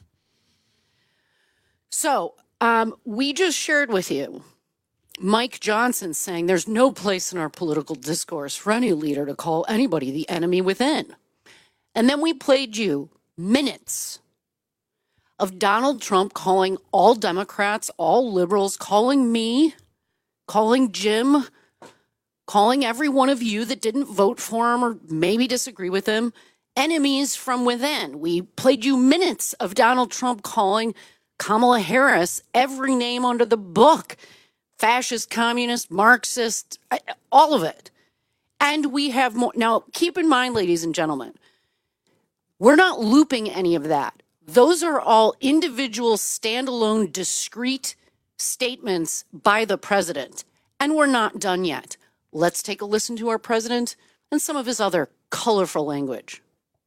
[SPEAKER 7] So um, we just shared with you Mike Johnson saying there's no place in our political discourse for any leader to call anybody the enemy within. And then we played you minutes of Donald Trump calling all Democrats, all liberals, calling me, calling Jim, calling every one of you that didn't vote for him or maybe disagree with him, enemies from within. We played you minutes of Donald Trump calling Kamala Harris every name under the book, fascist, communist, Marxist, all of it. And we have more. Now, keep in mind, ladies and gentlemen, we're not looping any of that. Those are all individual, standalone, discrete statements by the president. And we're not done yet. Let's take a listen to our president and some of his other colorful language.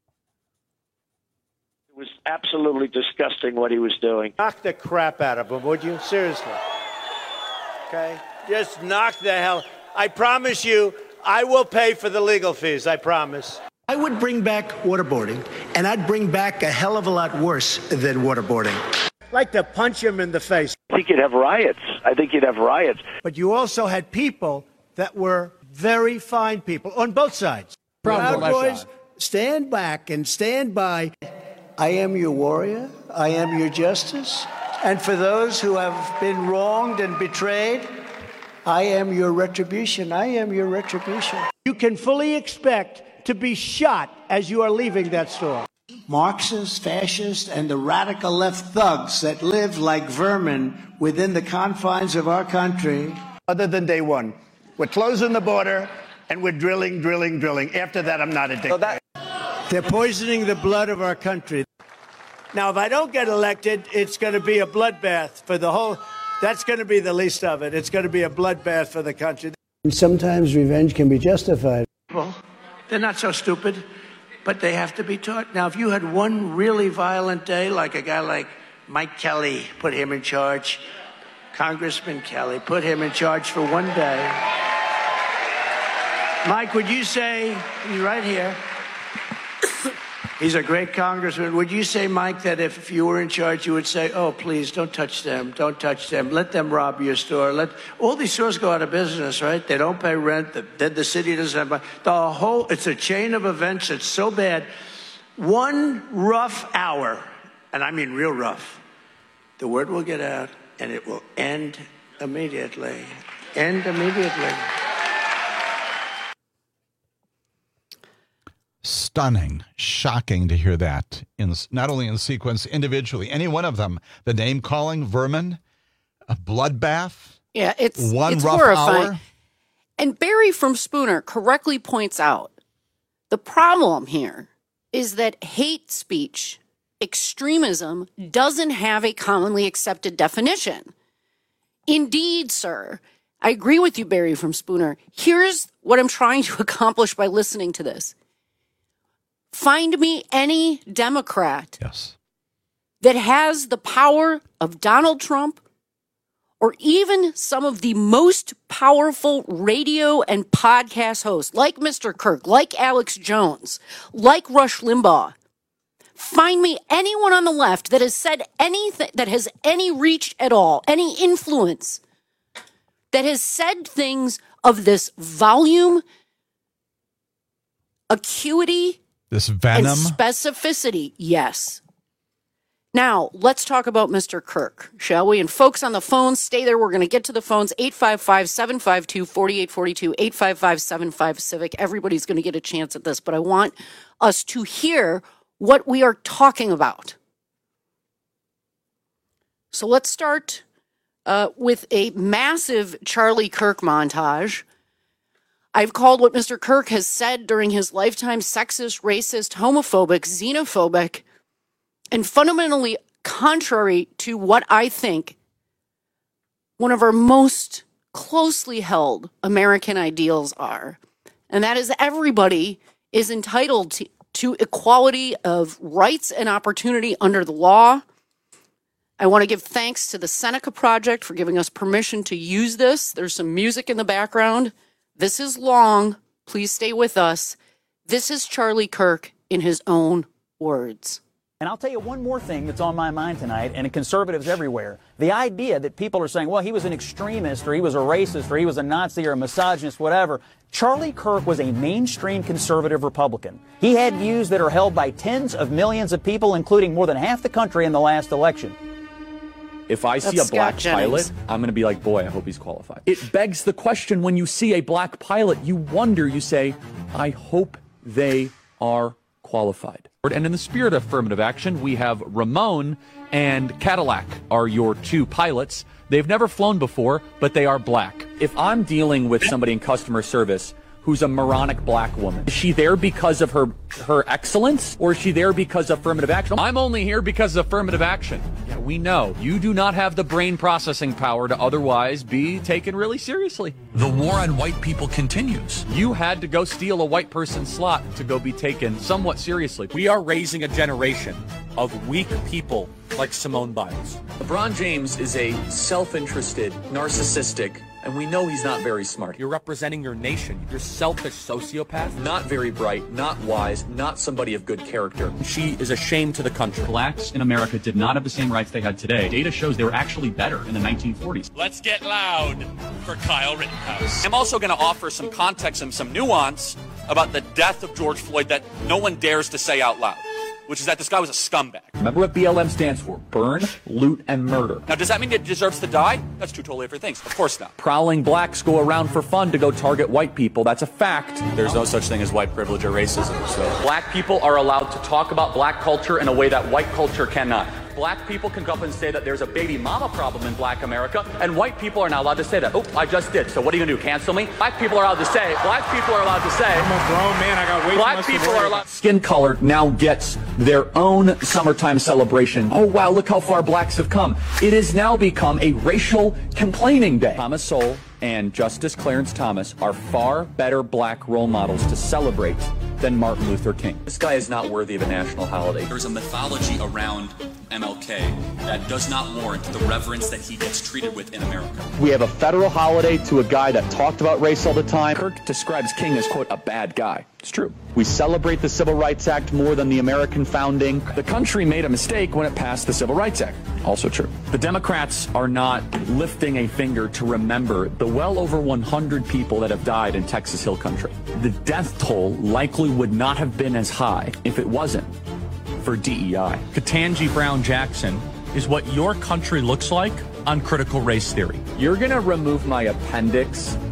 [SPEAKER 19] It was absolutely disgusting what he was doing.
[SPEAKER 4] Knock the crap out of him, would you? Seriously. Okay? Just knock the hell. I promise you, I will pay for the legal fees. I promise.
[SPEAKER 6] I would bring back waterboarding, and I'd bring back a hell of a lot worse than waterboarding.
[SPEAKER 4] I'd like to punch him in the face.
[SPEAKER 19] I think you'd have riots. I think you'd have riots.
[SPEAKER 4] But you also had people that were very fine people on both sides. Proud boys, stand back and stand by.
[SPEAKER 6] I am your warrior. I am your justice. And for those who have been wronged and betrayed, I am your retribution. I am your retribution.
[SPEAKER 4] You can fully expect to be shot as you are leaving that store.
[SPEAKER 6] Marxists, fascists, and the radical left thugs that live like vermin within the confines of our country.
[SPEAKER 4] Other than day one, we're closing the border and we're drilling, drilling, drilling. After that, I'm not a dictator. So that- They're poisoning the blood of our country. Now, if I don't get elected, it's going to be a bloodbath for the whole. That's going to be the least of it. It's going to be a bloodbath for the country.
[SPEAKER 6] Sometimes revenge can be justified.
[SPEAKER 4] Well, they're not so stupid, but they have to be taught. Now, if you had one really violent day, like a guy like Mike Kelly, put him in charge, Congressman Kelly, put him in charge for one day. Mike, would you say, he's right here, he's a great congressman. Would you say, Mike, that if you were in charge, you would say, oh, please, don't touch them, don't touch them, let them rob your store. Let all these stores go out of business, right? They don't pay rent. The, then the city doesn't have money. The whole, it's a chain of events. It's so bad. One rough hour, and I mean real rough, the word will get out, and it will end immediately. End immediately.
[SPEAKER 21] Stunning, shocking to hear that, in not only in sequence, individually, any one of them. The name-calling, vermin, a bloodbath.
[SPEAKER 7] Yeah, it's,
[SPEAKER 21] one
[SPEAKER 7] it's
[SPEAKER 21] rough
[SPEAKER 7] horrifying.
[SPEAKER 21] hour.
[SPEAKER 7] And Barry from Spooner correctly points out the problem here is that hate speech, extremism, doesn't have a commonly accepted definition. Indeed, sir, I agree with you, Barry from Spooner. Here's what I'm trying to accomplish by listening to this. Find me any Democrat
[SPEAKER 21] yes.
[SPEAKER 7] that has the power of Donald Trump or even some of the most powerful radio and podcast hosts like Mister Kirk, like Alex Jones, like Rush Limbaugh. Find me anyone on the left that has said anything, that has any reach at all, any influence, that has said things of this volume, acuity,
[SPEAKER 21] this venom,
[SPEAKER 7] and specificity. Yes. Now, let's talk about Mister Kirk, shall we? And folks on the phones, stay there. We're going to get to the phones. eight five five, seven five two, four eight four two, eight five five, seven five, Civic. Everybody's going to get a chance at this, but I want us to hear what we are talking about. So let's start uh, with a massive Charlie Kirk montage. I've called what Mister Kirk has said during his lifetime sexist, racist, homophobic, xenophobic, and fundamentally contrary to what I think one of our most closely held American ideals are. And that is everybody is entitled to, to equality of rights and opportunity under the law. I want to give thanks to the Seneca Project for giving us permission to use this. There's some music in the background. This is long. Please stay with us. This is Charlie Kirk in his own words.
[SPEAKER 2] And I'll tell you one more thing that's on my mind tonight, and conservatives everywhere. The idea that people are saying, well, he was an extremist, or he was a racist, or he was a Nazi, or a misogynist, whatever. Charlie Kirk was a mainstream conservative Republican. He had views that are held by tens of millions of people, including more than half the country in the last election.
[SPEAKER 8] If I see
[SPEAKER 2] That's
[SPEAKER 8] a black
[SPEAKER 2] Scott Jennings.
[SPEAKER 8] pilot, I'm going to be like, boy, I hope he's qualified. It begs the question, when you see a black pilot, you wonder, you say, I hope they are qualified. And in the spirit of affirmative action, we have Ramon and Cadillac are your two pilots. They've never flown before, but they are black. If I'm dealing with somebody in customer service who's a moronic black woman, is she there because of her her excellence, or is she there because of affirmative action? I'm only here because of affirmative action. Yeah, we know you do not have the brain processing power to otherwise be taken really seriously. The war on white people continues. You had to go steal a white person's slot to go be taken somewhat seriously.
[SPEAKER 17] We are raising a generation of weak people like Simone Biles.
[SPEAKER 8] LeBron James is a self-interested, narcissistic, and we know he's not very smart.
[SPEAKER 17] You're representing your nation. You're selfish sociopath.
[SPEAKER 8] Not very bright, not wise, not somebody of good character.
[SPEAKER 17] She is a shame to the country.
[SPEAKER 20] Blacks in America did not have the same rights they had today. Data shows they were actually better in the nineteen forties.
[SPEAKER 17] Let's get loud for Kyle Rittenhouse.
[SPEAKER 8] I'm also going to offer some context and some nuance about the death of George Floyd that no one dares to say out loud, which is that this guy was a scumbag. Remember what B L M stands for? Burn, loot, and murder. Now, does that mean it deserves to die? That's two totally different things. Of course not. Prowling blacks go around for fun to go target white people. That's a fact.
[SPEAKER 17] There's no such thing as white privilege or racism. So
[SPEAKER 8] black people are allowed to talk about black culture in a way that white culture cannot. Black people can come up and say that there's a baby mama problem in black America, and white people are not allowed to say that. Oh, I just did. So what are you going to do, cancel me? Black people are allowed to say, black people are allowed to say.
[SPEAKER 17] I'm a grown man, I got way
[SPEAKER 8] Black
[SPEAKER 17] too much
[SPEAKER 8] people
[SPEAKER 17] to
[SPEAKER 8] are allowed. Skin color now gets their own summertime celebration. Oh, wow, look how far blacks have come. It has now become a racial complaining day. Thomas Sowell and Justice Clarence Thomas are far better black role models to celebrate than Martin Luther King. This guy is not worthy of a national holiday.
[SPEAKER 20] There's a mythology around M L K that does not warrant the reverence that he gets treated with in America.
[SPEAKER 8] We have a federal holiday to a guy that talked about race all the time. Kirk describes King as, quote, a bad guy. It's true. We celebrate the Civil Rights Act more than the American founding. The country made a mistake when it passed the Civil Rights Act. Also true. The Democrats are not lifting a finger to remember the well over one hundred people that have died in Texas Hill Country. The death toll likely would not have been as high if it wasn't for D E I.
[SPEAKER 17] Ketanji Brown Jackson is what your country looks like on critical race theory.
[SPEAKER 8] You're going to remove my appendix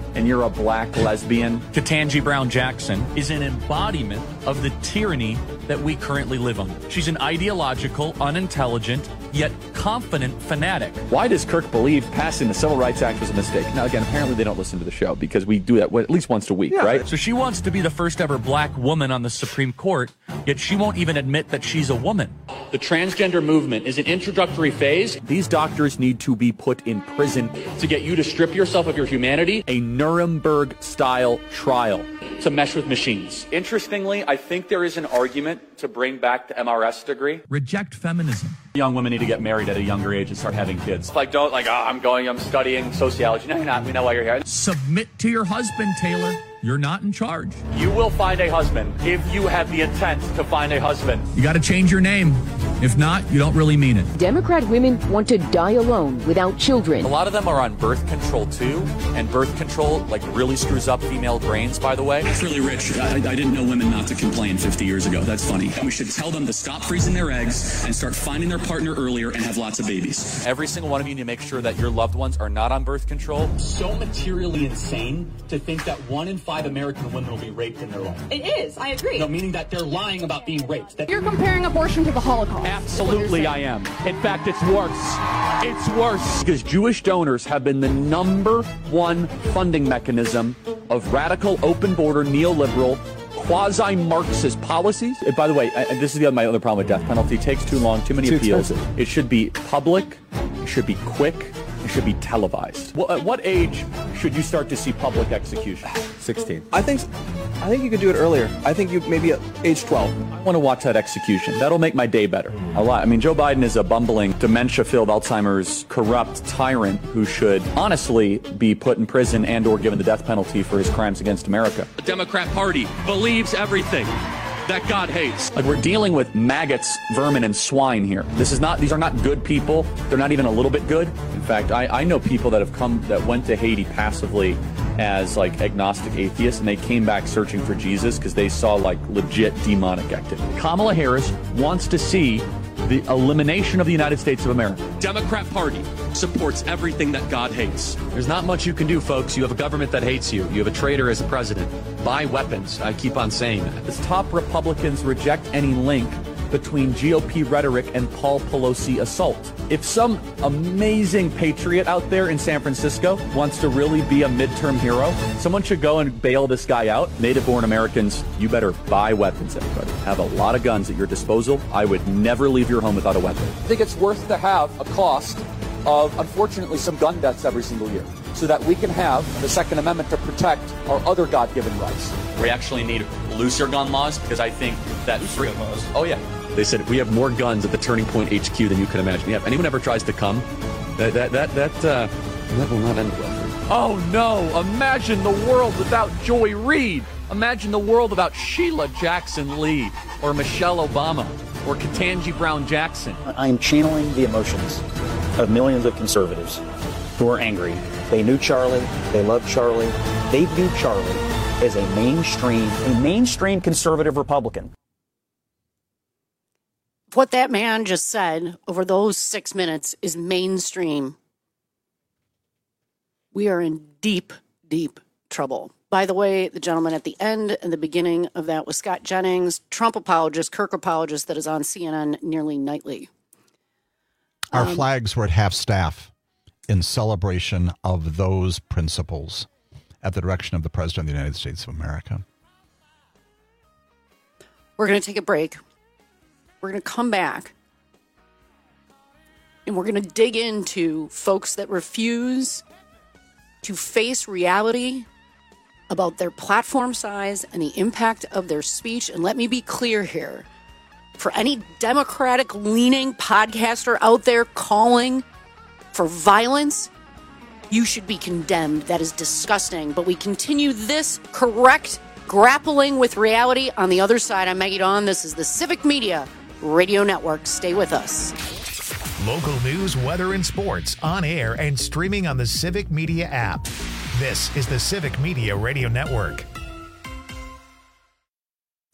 [SPEAKER 8] and you're a black lesbian, Ketanji Brown Jackson is an embodiment of the tyranny that we currently live under. She's an ideological, unintelligent, yet confident fanatic. Why does Kirk believe passing the Civil Rights Act was a mistake? Now, again, apparently they don't listen to the show because we do that at least once a week, yeah, right? So she wants to be the first ever black woman on the Supreme Court, yet she won't even admit that she's a woman. The transgender movement is an introductory phase. These doctors need to be put in prison to get you to strip yourself of your humanity. A Nuremberg-style trial to mesh with machines. Interestingly, I think there is an argument to bring back the M R S degree. Reject feminism. Young women need to get married at a younger age and start having kids. Like, don't, like, oh, I'm going, I'm studying sociology. No, you're not. We know why you're here. Submit to your husband, Taylor. You're not in charge. You will find a husband if you have the intent to find a husband. You got to change your name. If not, you don't really mean it.
[SPEAKER 9] Democrat women want to die alone without children.
[SPEAKER 8] A lot of them are on birth control, too. And birth control, like, really screws up female brains, by the way.
[SPEAKER 20] That's really rich. I, I didn't know women not to complain fifty years ago. That's funny. We should tell them to stop freezing their eggs and start finding their partner earlier and have lots of babies.
[SPEAKER 8] Every single one of you need to make sure that your loved ones are not on birth control.
[SPEAKER 17] So materially insane to think that one in five American women will be raped in their life.
[SPEAKER 10] It is. I agree.
[SPEAKER 17] No, meaning that they're lying about being raped. That
[SPEAKER 10] You're comparing abortion to the Holocaust.
[SPEAKER 8] Absolutely, I am. In fact, it's worse. It's worse. Because Jewish donors have been the number one funding mechanism of radical, open border, neoliberal, quasi-Marxist policies. And by the way, and this is the other, my other problem with death penalty. It takes too long, too many too appeals. Expensive. It should be public. It should be quick. It should be televised. Well, at what age should you start to see public execution?
[SPEAKER 12] sixteen. I think I think you could do it earlier. I think you maybe at age twelve.
[SPEAKER 8] I want to watch that execution. That'll make my day better. A lot. I mean, Joe Biden is a bumbling, dementia-filled, Alzheimer's, corrupt tyrant who should honestly be put in prison and or given the death penalty for his crimes against America.
[SPEAKER 20] The Democrat Party believes everything that God hates.
[SPEAKER 8] Like, we're dealing with maggots, vermin, and swine here. This is not, these are not good people. They're not even a little bit good. In fact, I, I know people that have come, that went to Haiti passively as like agnostic atheists, and they came back searching for Jesus because they saw like legit demonic activity. Kamala Harris wants to see the elimination of the United States of America.
[SPEAKER 20] Democrat Party supports everything that God hates.
[SPEAKER 8] There's not much you can do, folks. You have a government that hates you. You have a traitor as a president. Buy weapons. I keep on saying that. As top Republicans reject any link between G O P rhetoric and Paul Pelosi assault. If some amazing patriot out there in San Francisco wants to really be a midterm hero, someone should go and bail this guy out. Native-born Americans, you better buy weapons, everybody. Have a lot of guns at your disposal. I would never leave your home without a weapon. I think it's worth to have a cost of, unfortunately, some gun deaths every single year, so that we can have the Second Amendment to protect our other God-given rights. We actually need looser gun laws, because I think that free gun laws. Oh yeah. They said we have more guns at the Turning Point H Q than you can imagine. Yeah, if anyone ever tries to come, that that that that uh, that will not end well. Oh no! Imagine the world without Joy Reid. Imagine the world without Sheila Jackson Lee or Michelle Obama or Ketanji Brown Jackson.
[SPEAKER 2] I am channeling the emotions of millions of conservatives who are angry. They knew Charlie. They loved Charlie. They viewed Charlie as a mainstream, a mainstream conservative Republican.
[SPEAKER 7] What that man just said over those six minutes is mainstream. We are in deep, deep trouble. By the way, the gentleman at the end and the beginning of that was Scott Jennings, Trump apologist, Kirk apologist, that is on C N N nearly nightly.
[SPEAKER 21] Our
[SPEAKER 7] um,
[SPEAKER 21] flags were at half staff in celebration of those principles at the direction of the President of the United States of America.
[SPEAKER 7] We're going to take a break. We're going to come back and we're going to dig into folks that refuse to face reality about their platform size and the impact of their speech. And let me be clear here. For any Democratic-leaning podcaster out there calling for violence, you should be condemned. That is disgusting. But we continue this correct grappling with reality on the other side. I'm Maggie Dawn. This is the Civic Media Radio Network. Stay with us.
[SPEAKER 1] Local news, weather, and sports on air and streaming on the Civic Media app. This is the Civic Media Radio Network.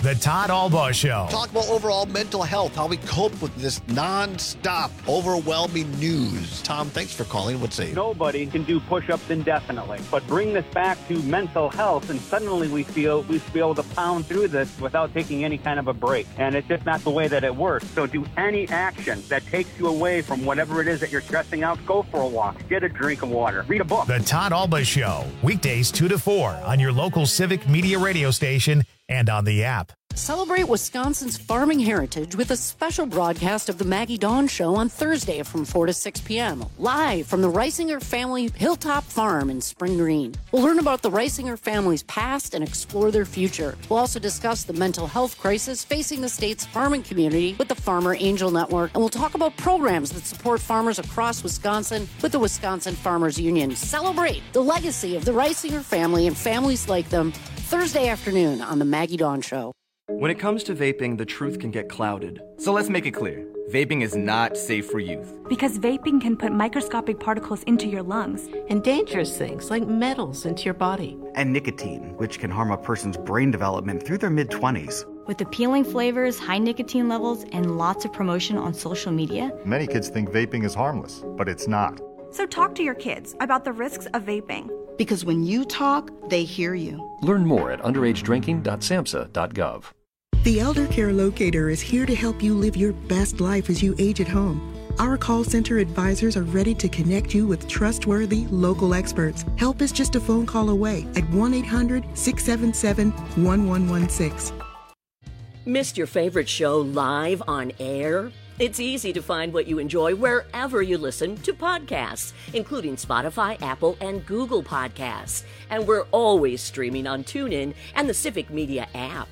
[SPEAKER 1] The Todd Albaugh Show.
[SPEAKER 11] Talk about overall mental health, how we cope with this non-stop, overwhelming news. Tom, thanks for calling. What's say?
[SPEAKER 13] Nobody can do push-ups indefinitely, but bring this back to mental health, and suddenly we feel we feel able to pound through this without taking any kind of a break. And it's just not the way that it works. So do any action that takes you away from whatever it is that you're stressing out. Go for a walk. Get a drink of water. Read a book.
[SPEAKER 1] The Todd Albaugh Show. Weekdays two to four on your local Civic Media radio station and on the app.
[SPEAKER 7] Celebrate Wisconsin's farming heritage with a special broadcast of the Maggie Dawn Show on Thursday from four to six p.m. live from the Reisinger family Hilltop Farm in Spring Green. We'll learn about the Reisinger family's past and explore their future. We'll also discuss the mental health crisis facing the state's farming community with the Farmer Angel Network, and we'll talk about programs that support farmers across Wisconsin with the Wisconsin Farmers Union. Celebrate the legacy of the Reisinger family and families like them Thursday afternoon on the Maggie Dawn Show.
[SPEAKER 15] When it comes to vaping, the truth can get clouded. So let's make it clear. Vaping is not safe for youth.
[SPEAKER 16] Because vaping can put microscopic particles into your lungs.
[SPEAKER 22] And dangerous things like metals into your body.
[SPEAKER 23] And nicotine, which can harm a person's brain development through their mid-twenties.
[SPEAKER 16] With appealing flavors, high nicotine levels, and lots of promotion on social media.
[SPEAKER 24] Many kids think vaping is harmless, but it's not.
[SPEAKER 16] So talk to your kids about the risks of vaping.
[SPEAKER 22] Because when you talk, they hear you.
[SPEAKER 25] Learn more at underage drinking dot samhsa dot gov.
[SPEAKER 26] The Elder Care Locator is here to help you live your best life as you age at home. Our call center advisors are ready to connect you with trustworthy local experts. Help is just a phone call away at one eight hundred, six seven seven, one one one six.
[SPEAKER 3] Missed your favorite show live on air? It's easy to find what you enjoy wherever you listen to podcasts, including Spotify, Apple, and Google Podcasts. And we're always streaming on TuneIn and the Civic Media app.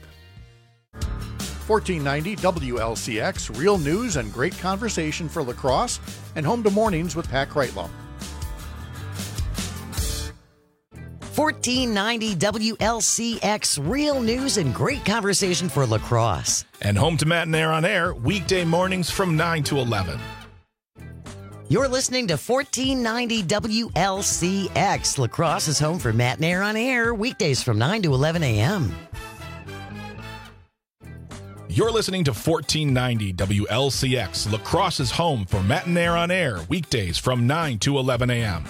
[SPEAKER 27] fourteen ninety W L C X, real news and great conversation for La Crosse, and home to mornings with Pat Kreitlow.
[SPEAKER 5] fourteen ninety W L C X, real news and great conversation for La Crosse.
[SPEAKER 28] And home to Matt and Air on Air, weekday mornings from nine to eleven.
[SPEAKER 5] You're listening to fourteen ninety W L C X. La Crosse is home for Matt and Air on Air, weekdays from nine to eleven a.m.
[SPEAKER 28] You're listening to fourteen ninety W L C X, La Crosse is home for Matt and Air on Air, weekdays from nine to eleven a.m.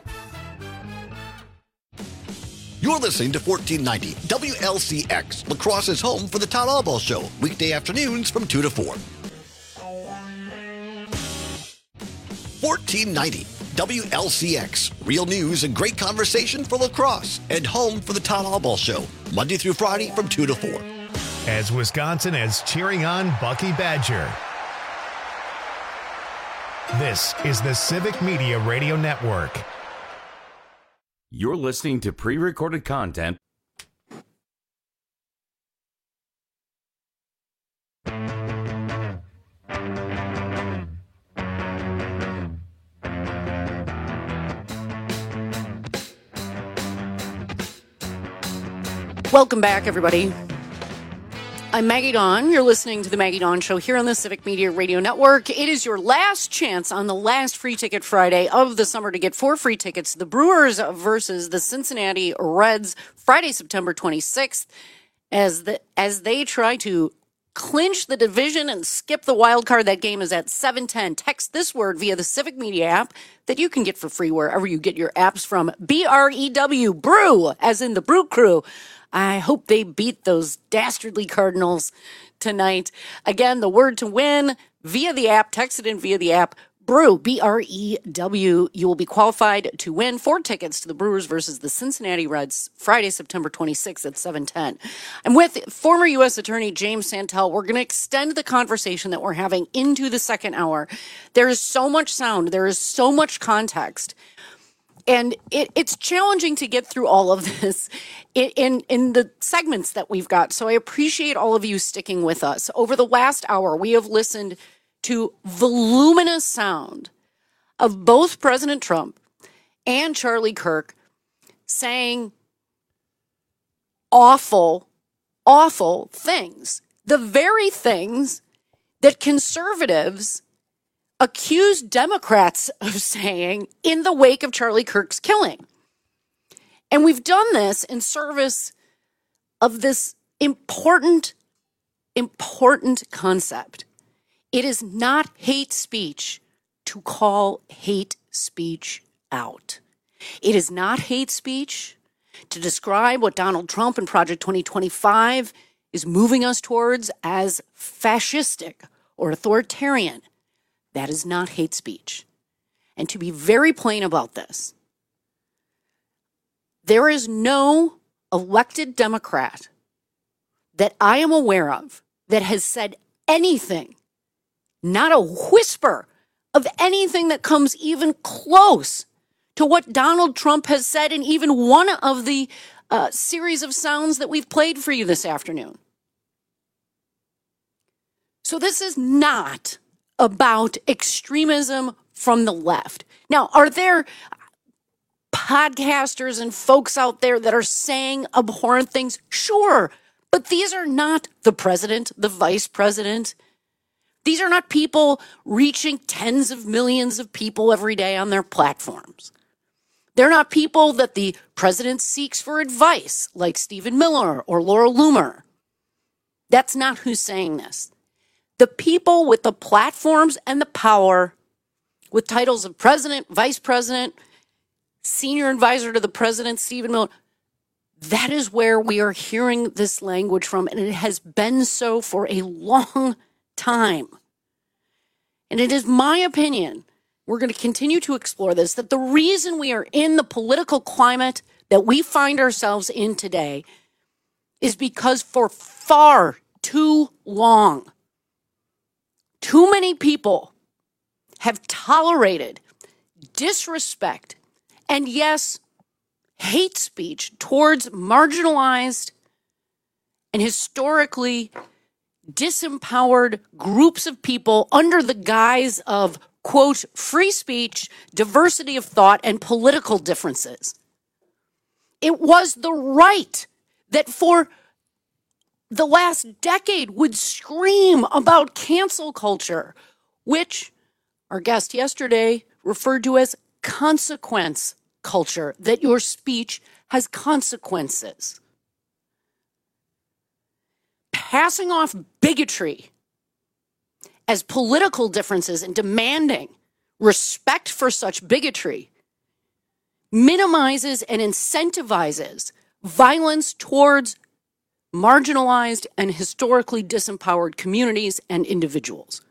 [SPEAKER 11] You're listening to fourteen ninety W L C X, La Crosse is home for the Todd Albaugh Show, weekday afternoons from two to four. fourteen ninety W L C X, real news and great conversation for La Crosse, and home for the Todd Albaugh Show, Monday through Friday from two to four.
[SPEAKER 1] As Wisconsin is cheering on Bucky Badger. This is the Civic Media Radio Network.
[SPEAKER 18] You're listening to pre-recorded content.
[SPEAKER 7] Welcome back, everybody. I'm Maggie Dawn. You're listening to the Maggie Dawn Show here on the Civic Media Radio Network. It is your last chance on the last Free Ticket Friday of the summer to get four free tickets to the Brewers versus the Cincinnati Reds Friday, September twenty-sixth, as the as they try to clinch the division and skip the wild card. That game is at seven ten. Text this word via the Civic Media app that you can get for free wherever you get your apps from. B R E W, Brew, as in the Brew Crew. I hope they beat those dastardly Cardinals tonight. Again, the word to win via the app, text it in via the app, Brew, B R E W. You will be qualified to win four tickets to the Brewers versus the Cincinnati Reds Friday, September twenty-sixth at seven ten. I'm with former U S Attorney James Santel. We're going to extend the conversation that we're having into the second hour. There is so much sound. There is so much context. And it, it's challenging to get through all of this in, in, in the segments that we've got. So I appreciate all of you sticking with us. Over the last hour, we have listened to voluminous sound of both President Trump and Charlie Kirk saying awful, awful things. The very things that conservatives accused Democrats of saying in the wake of Charlie Kirk's killing. And we've done this in service of this important important concept. It is not hate speech to call hate speech out. It is not hate speech to describe what Donald Trump and Project twenty twenty-five is moving us towards as fascistic or authoritarian. That is not hate speech. And to be very plain about this, there is no elected Democrat that I am aware of that has said anything, not a whisper of anything that comes even close to what Donald Trump has said in even one of the uh, series of sounds that we've played for you this afternoon. So this is not about extremism from the left. Now, are there podcasters and folks out there that are saying abhorrent things? Sure, but these are not the president, the vice president. These are not people reaching tens of millions of people every day on their platforms. They're not people that the president seeks for advice, like Stephen Miller or Laura Loomer. That's not who's saying this. The people with the platforms and the power, with titles of president, vice president, senior advisor to the president, Stephen Miller, that is where we are hearing this language from, and it has been so for a long time. And it is my opinion, we're going to continue to explore this, that the reason we are in the political climate that we find ourselves in today is because for far too long, too many people have tolerated disrespect and, yes, hate speech towards marginalized and historically disempowered groups of people under the guise of, quote, free speech, diversity of thought, and political differences. It was the right that for the last decade would scream about cancel culture, which our guest yesterday referred to as consequence culture, that your speech has consequences. Passing off bigotry as political differences and demanding respect for such bigotry minimizes and incentivizes violence towards marginalized and historically disempowered communities and individuals.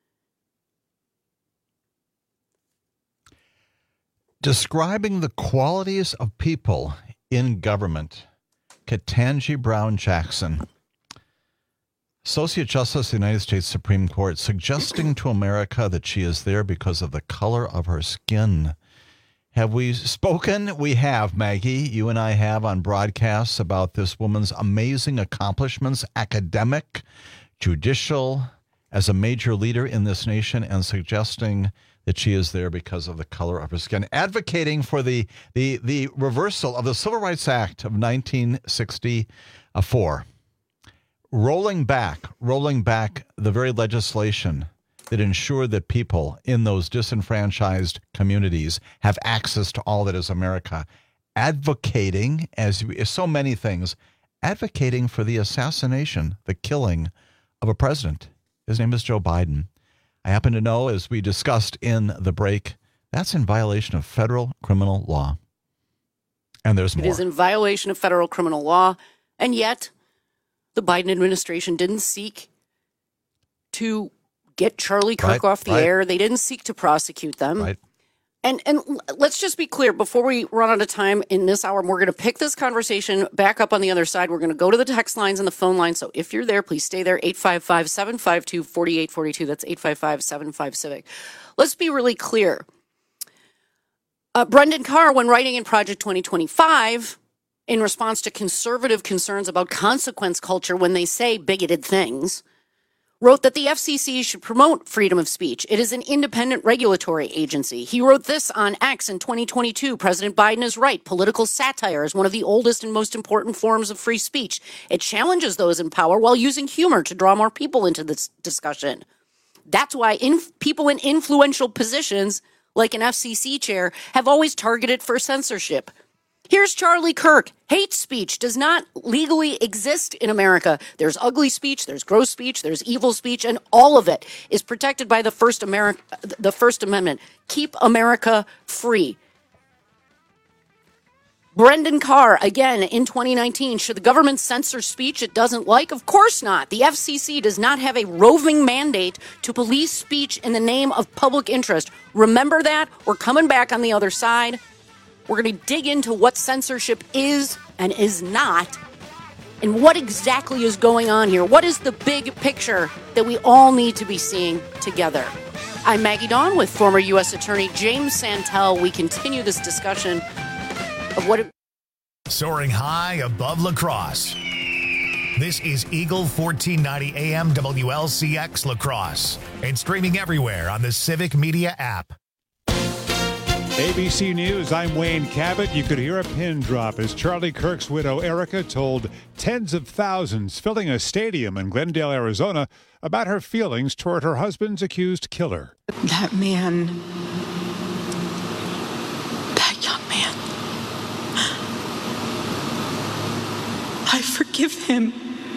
[SPEAKER 21] Describing the qualities of people in government, Ketanji Brown Jackson, Associate Justice of the United States Supreme Court, suggesting to America that she is there because of the color of her skin. Have we spoken? We have, Maggie. You and I have on broadcasts about this woman's amazing accomplishments, academic, judicial, as a major leader in this nation, and suggesting that she is there because of the color of her skin, advocating for the the the reversal of the Civil Rights Act of nineteen sixty-four, rolling back, rolling back the very legislation that ensured that people in those disenfranchised communities have access to all that is America, advocating, as so many things, advocating for the assassination, the killing of a president. His name is Joe Biden. I happen to know, as we discussed in the break, that's in violation of federal criminal law. And there's more.
[SPEAKER 7] It is in violation of federal criminal law, and yet the Biden administration didn't seek to get Charlie Kirk
[SPEAKER 21] right,
[SPEAKER 7] off the
[SPEAKER 21] right.
[SPEAKER 7] air. They didn't seek to prosecute them.
[SPEAKER 21] Right.
[SPEAKER 7] And and let's just be clear, before we run out of time in this hour, we're going to pick this conversation back up on the other side. We're going to go to the text lines and the phone lines. So if you're there, please stay there. eight five five, seven five two, four eight four two. That's eight five five, seven five, civic. Let's be really clear. Uh, Brendan Carr, when writing in Project twenty twenty-five, in response to conservative concerns about consequence culture when they say bigoted things, wrote that the F C C should promote freedom of speech. It is an independent regulatory agency. He wrote this on X in twenty twenty-two. President Biden is right. Political satire is one of the oldest and most important forms of free speech. It challenges those in power while using humor to draw more people into this discussion. That's why inf- people in influential positions, like an F C C chair, have always targeted for censorship. Here's Charlie Kirk. Hate speech does not legally exist in America. There's ugly speech, there's gross speech, there's evil speech, and all of it is protected by the First Ameri- the First Amendment. Keep America free. Brendan Carr, again, in twenty nineteen, should the government censor speech it doesn't like? Of course not. The F C C does not have a roving mandate to police speech in the name of public interest. Remember that. We're coming back on the other side. We're going to dig into what censorship is and is not, and what exactly is going on here. What is the big picture that we all need to be seeing together? I'm Maggie Dawn with former U S Attorney James Santel. We continue this discussion of what it-
[SPEAKER 1] Soaring high above La Crosse. This is Eagle fourteen ninety A M W L C X La Crosse and streaming everywhere on the Civic Media app.
[SPEAKER 4] A B C News, I'm Wayne Cabot. You could hear a pin drop as Charlie Kirk's widow, Erica, told tens of thousands filling a stadium in Glendale, Arizona, about her feelings toward her husband's accused killer.
[SPEAKER 6] That man, that young man, I forgive him.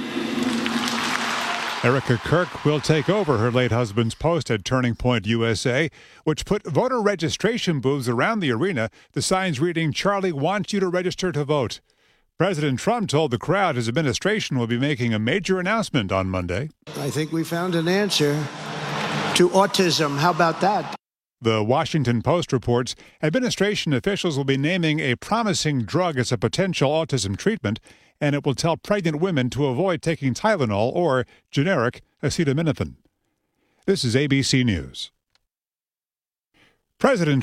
[SPEAKER 4] Erica Kirk will take over her late husband's post at Turning Point U S A, which put voter registration booths around the arena, the signs reading, "Charlie wants you to register to vote." President Trump told the crowd his administration will be making a major announcement on Monday.
[SPEAKER 9] I think we found an answer to autism. How about that?
[SPEAKER 4] The Washington Post reports administration officials will be naming a promising drug as a potential autism treatment, and it will tell pregnant women to avoid taking Tylenol or generic acetaminophen. This is A B C News. President